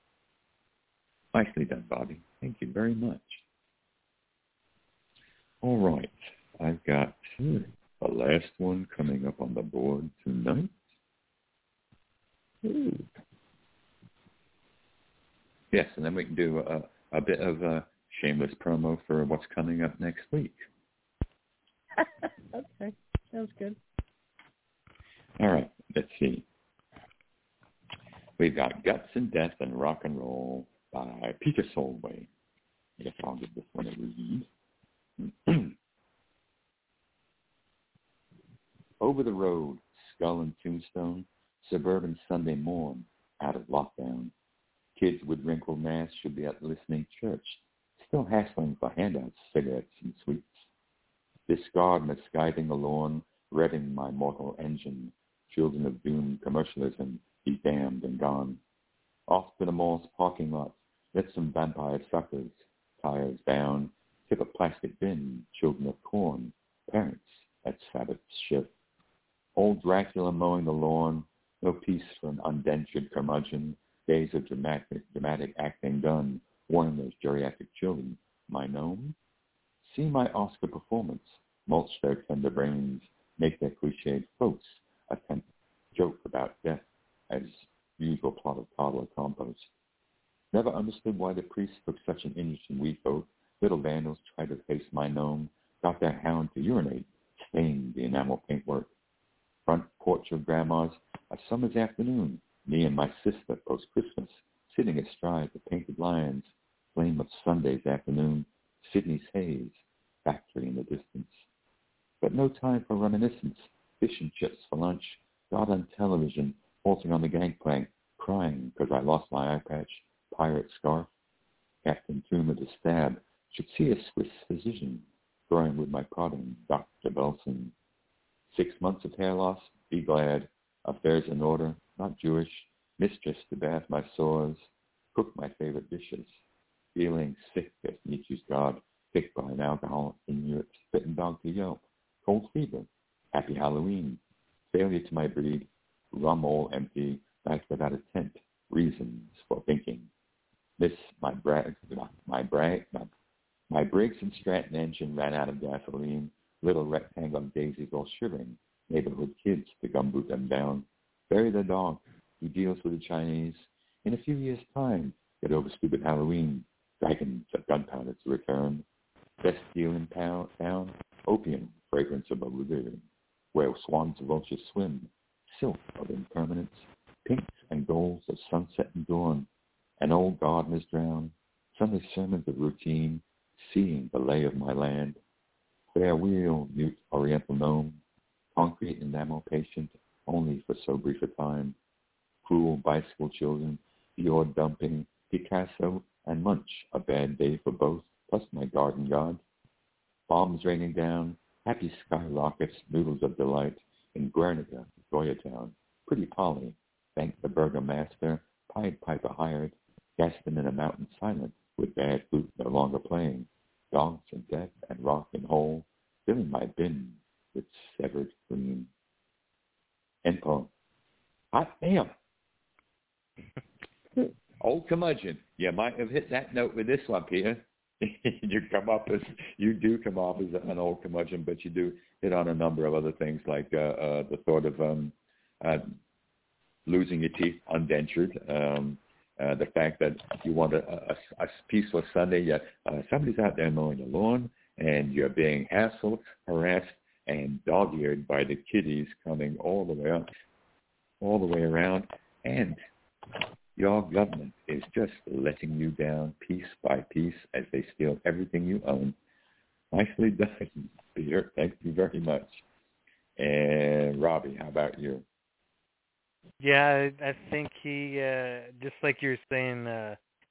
Nicely done, Bobby. Thank you very much. All right. I've got the last one coming up on the board tonight. Ooh. Yes, and then we can do a, a bit of a shameless promo for what's coming up next week. Okay, sounds good. All right, let's see. We've got Guts and Death and Rock and Roll by Peter Solway. I guess I'll give this one a read. Over the road, Skull and Tombstone, suburban Sunday morn, out of lockdown. Kids with wrinkled masks should be at listening church, still hassling for handouts, cigarettes, and sweets. Discard misguiding the lawn, revving my mortal engine. Children of doom, commercialism, be damned and gone. Off to the mall's parking lot, let some vampire suckers, tires down, tip a plastic bin, children of corn, parents at Sabbath shift. Old Dracula mowing the lawn, no peace for an undentured curmudgeon, days of dramatic, dramatic acting done, warning those geriatric children, my gnome? See my Oscar performance, mulch their tender brains, make their cliched folks attempt to joke about death as usual plot of toddler compost. Never understood why the priests took such an interest in we folk. Little vandals try to face my gnome, got their hound to urinate, stained the enamel paintwork. Front porch of Grandma's, a summer's afternoon, me and my sister post-Christmas, sitting astride the painted lions, flame of Sunday's afternoon, Sydney's haze, factory in the distance. But no time for reminiscence, fish and chips for lunch, God on television, halting on the gangplank, crying because I lost my eye patch, pirate scarf. Captain Tomb at a stab, should see a Swiss physician, growing with my prodding, Doctor Belson. Six months of hair loss, be glad, affairs in order, not Jewish, mistress to bath my sores, cook my favorite dishes, feeling sick as Nietzsche's God, kicked by an alcoholic Inuit, spitting dog to yelp, cold fever, happy Halloween, failure to my breed, rum all empty, night without a tent, reasons for thinking. Miss my brag, my brag, my, my Briggs and Stratton engine ran out of gasoline, little rectangle of daisies all shivering, neighborhood kids to gumboot them down. Bury the dog, he deals with the Chinese. In a few years' time, get over stupid Halloween, dragons of gunpowder to return. Best deal in town, town, opium, fragrance above lagoon, where swans and vultures swim, silk of impermanence, pinks and golds of sunset and dawn, an old gardener's drown, Sunday sermons of routine, seeing the lay of my land, fair wheel, mute oriental gnome, concrete enamel patient, only for so brief a time, cruel bicycle children, Dior dumping, Picasso and Munch, a bad day for both, plus my garden god, bombs raining down, happy skyrockets, noodles of delight, in Guernica, Goyatown, pretty Polly, thank the burgomaster, Pied Piper hired, Gaston in a mountain silent, with bad flute no longer playing, dogs and death and rock and hole, filling my bin with severed green. End poem. Hot damn. Old curmudgeon. You might have hit that note with this one, Peter. you come up as you do come off as an old curmudgeon, but you do hit on a number of other things like uh, uh, the thought of um, uh, losing your teeth undentured, um, uh, the fact that you want a, a, a peaceful Sunday, yet uh, somebody's out there mowing the lawn, and you're being hassled, harassed, and dog-eared by the kiddies coming all the way up, all the way around, and your government is just letting you down piece by piece as they steal everything you own. Nicely done, Peter. Thank you very much. And Robbie, how about you? Yeah, I think he, uh, just like you're saying, uh,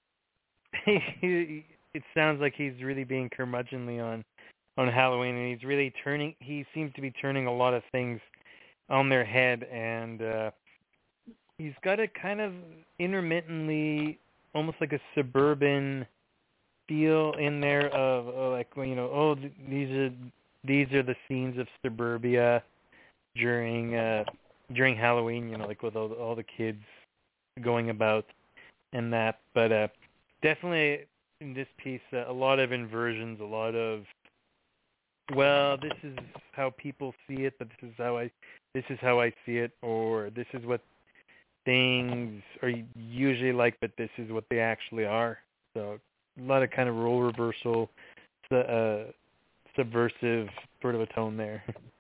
he, it sounds like he's really being curmudgeonly on, on Halloween, and he's really turning, he seems to be turning a lot of things on their head, and uh, he's got a kind of intermittently, almost like a suburban feel in there of, oh, like, you know, oh, these are, these are the scenes of suburbia during, uh, during Halloween, you know, like with all the, all the kids going about and that. But uh, definitely in this piece, uh, a lot of inversions, a lot of, well, this is how people see it, but this is how I, this is how I see it, or this is what things are usually like, but this is what they actually are. So a lot of kind of role reversal, uh, subversive sort of a tone there.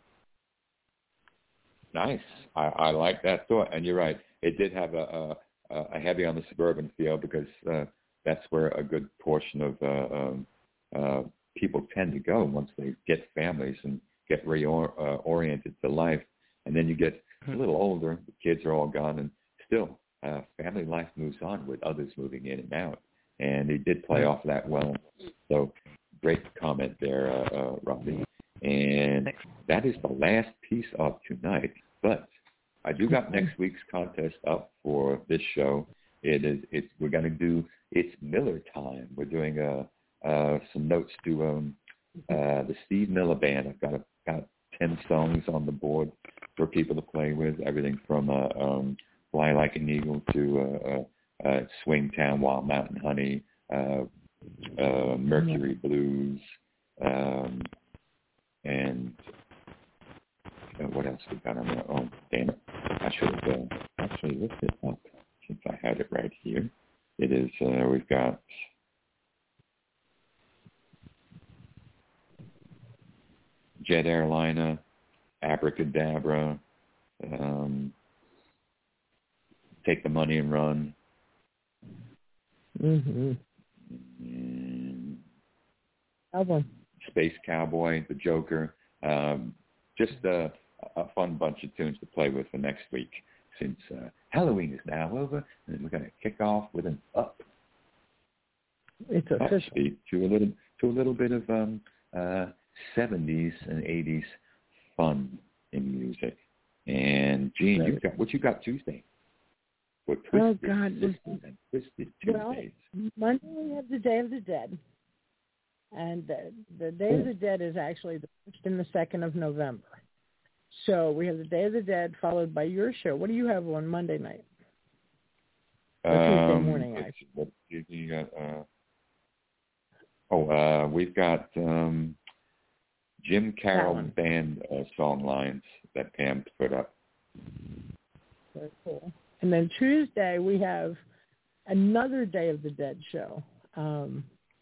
Nice. I, I like that thought, and you're right. It did have a, a, a heavy on the suburban feel because uh, that's where a good portion of uh, um, uh, people tend to go once they get families and get reoriented uh, to life. And then you get a little older, the kids are all gone, and still uh, family life moves on with others moving in and out. And he did play off that well. So great comment there, uh, uh, Robbie. And that is the last piece of tonight. But I do got next week's contest up for this show. It is. It's. We're going to do. It's Miller time. We're doing uh, uh, some notes to um, uh, the Steve Miller Band. I've got about ten songs on the board for people to play with. Everything from uh, um, Fly Like an Eagle to uh, uh, uh, Swing Town, Wild Mountain Honey, uh, uh, Mercury Blues, um, and uh, what else we got on there? Oh, damn it. I should have uh, actually looked it up since I had it right here. It is, uh, we've got Jet Airliner, Abracadabra, um, Take the Money and Run. Mm-hmm. And Album. Space Cowboy, The Joker. Um, just a, a fun bunch of tunes to play with for next week, since uh, Halloween is now over, and we're going to kick off with an up. It's official. Upbeat to a little to a little bit of um, uh, seventies and eighties fun in music. And Gene, right. you got what you got Tuesday? What oh twisted, God! This, and twisted well, Tuesdays. Monday we have the Day of the Dead, and the, the Day Ooh. of the Dead is actually the first and the second of November. So we have the Day of the Dead followed by your show. What do you have on Monday night? Or Tuesday um, morning, actually. What, you got, uh, oh, uh, we've got um, Jim Carroll band uh, song lines that Pam put up. Very cool. And then Tuesday we have another Day of the Dead show. Um,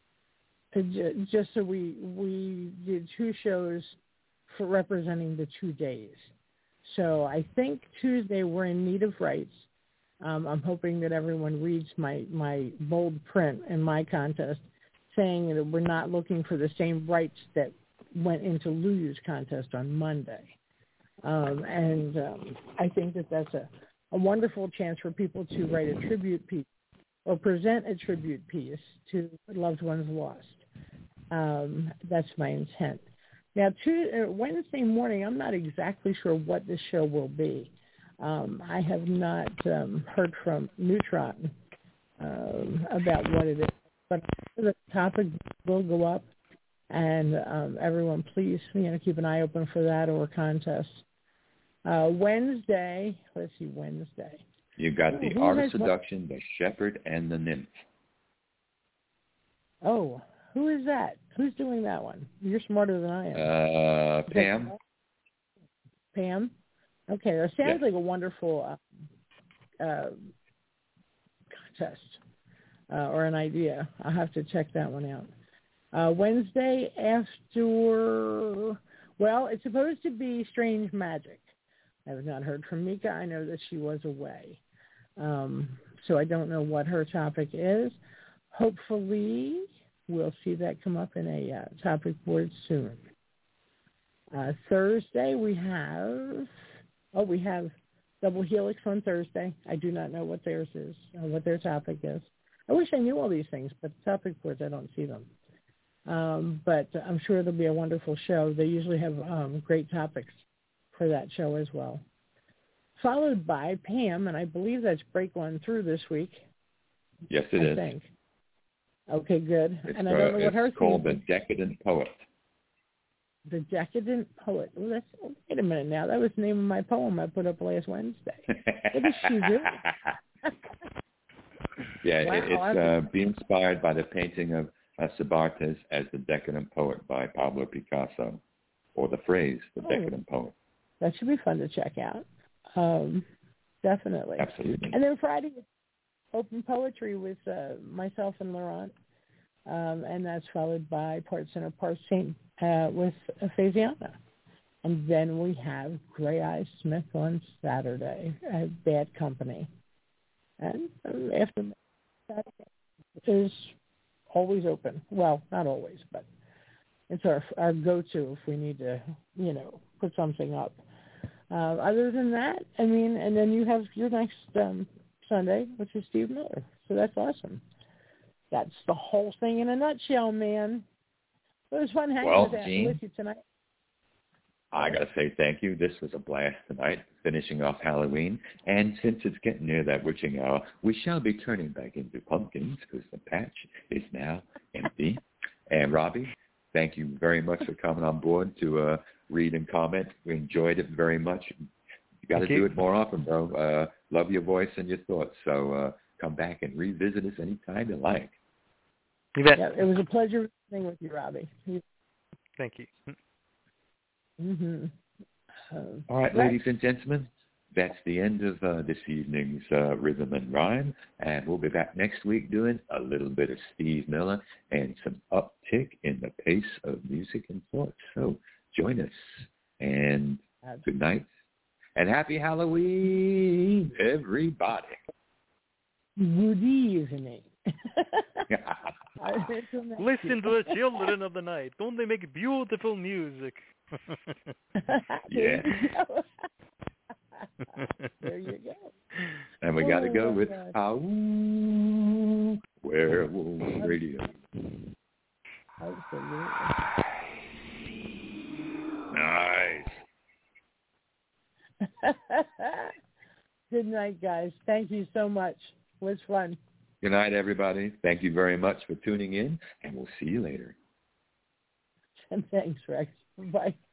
just so we we did two shows for representing the two days. So I think Tuesday we're in need of rights. Um, I'm hoping that everyone reads my, my bold print in my contest saying that we're not looking for the same rights that went into Lulu's contest on Monday. Um, and um, I think that that's a, a wonderful chance for people to write a tribute piece or present a tribute piece to loved ones lost. Um, that's my intent. Now, Tuesday, Wednesday morning, I'm not exactly sure what the show will be. Um, I have not um, heard from Neutron um, about what it is, but the topic will go up, and um, everyone, please, you know, keep an eye open for that or contest. Uh, Wednesday, let's see, Wednesday. You've got oh, the Art of Seduction, The Shepherd, and the Nymph. Oh, who is that? Who's doing that one? You're smarter than I am. Uh, Pam. Pam? Okay, that sounds yeah. like a wonderful uh, uh, contest uh, or an idea. I'll have to check that one out. Uh, Wednesday after, well, it's supposed to be Strange Magic. I have not heard from Mika. I know that she was away. Um, so I don't know what her topic is. Hopefully we'll see that come up in a uh, topic board soon. Uh, Thursday we have, oh, we have Double Helix on Thursday. I do not know what theirs is, or what their topic is. I wish I knew all these things, but the topic boards, I don't see them. Um, but I'm sure it'll be a wonderful show. They usually have um, great topics for that show as well. Followed by Pam, and I believe that's break one through this week. Yes, it I is. think. Okay, good. It's, and I don't know uh, what her it's called theme The Decadent Poet. The Decadent Poet. Well, that's, wait a minute now. That was the name of my poem I put up last Wednesday. What is she doing? yeah, wow, it, it's uh, be inspired by the painting of uh, Cervantes as the Decadent Poet by Pablo Picasso, or the phrase, the oh, Decadent Poet. That should be fun to check out. Um, definitely. Absolutely. And then Friday, open poetry with uh, myself and Laurent, um, and that's followed by Part Center, Part Saint uh, with Phasiana. And then we have Gray Eyes Smith on Saturday at Bad Company. And um, after that is always open. Well, not always, but it's our our go-to if we need to, you know, put something up. Uh, other than that, I mean, and then you have your next um, Sunday, which is Steve Miller. So that's awesome. That's the whole thing in a nutshell, man. It was fun hanging well, with, Gene, with you tonight. I got to say thank you. This was a blast tonight, finishing off Halloween. And since it's getting near that witching hour, we shall be turning back into pumpkins because the patch is now empty. And Robbie, thank you very much for coming on board to uh, read and comment. We enjoyed it very much. You got to do it more often, bro. Uh, love your voice and your thoughts. So uh, come back and revisit us anytime you like. You bet. Yeah, it was a pleasure being with you, Robbie. Thank you. Mm-hmm. Uh, All right, right, ladies and gentlemen, that's the end of uh, this evening's uh, Rhythm and Rhyme, and we'll be back next week doing a little bit of Steve Miller and some uptick in the pace of music and thought. So join us. And good night. And happy Halloween, everybody. Good evening. Listen to the children of the night. Don't they make beautiful music? Yeah. There you go. And we got to go Oh, with God. Ow, Werewolf Radio. Absolutely. Nice. Good night, guys. Thank you so much. It was fun. Good night, everybody. Thank you very much for tuning in, and we'll see you later. Thanks, Rex. Bye.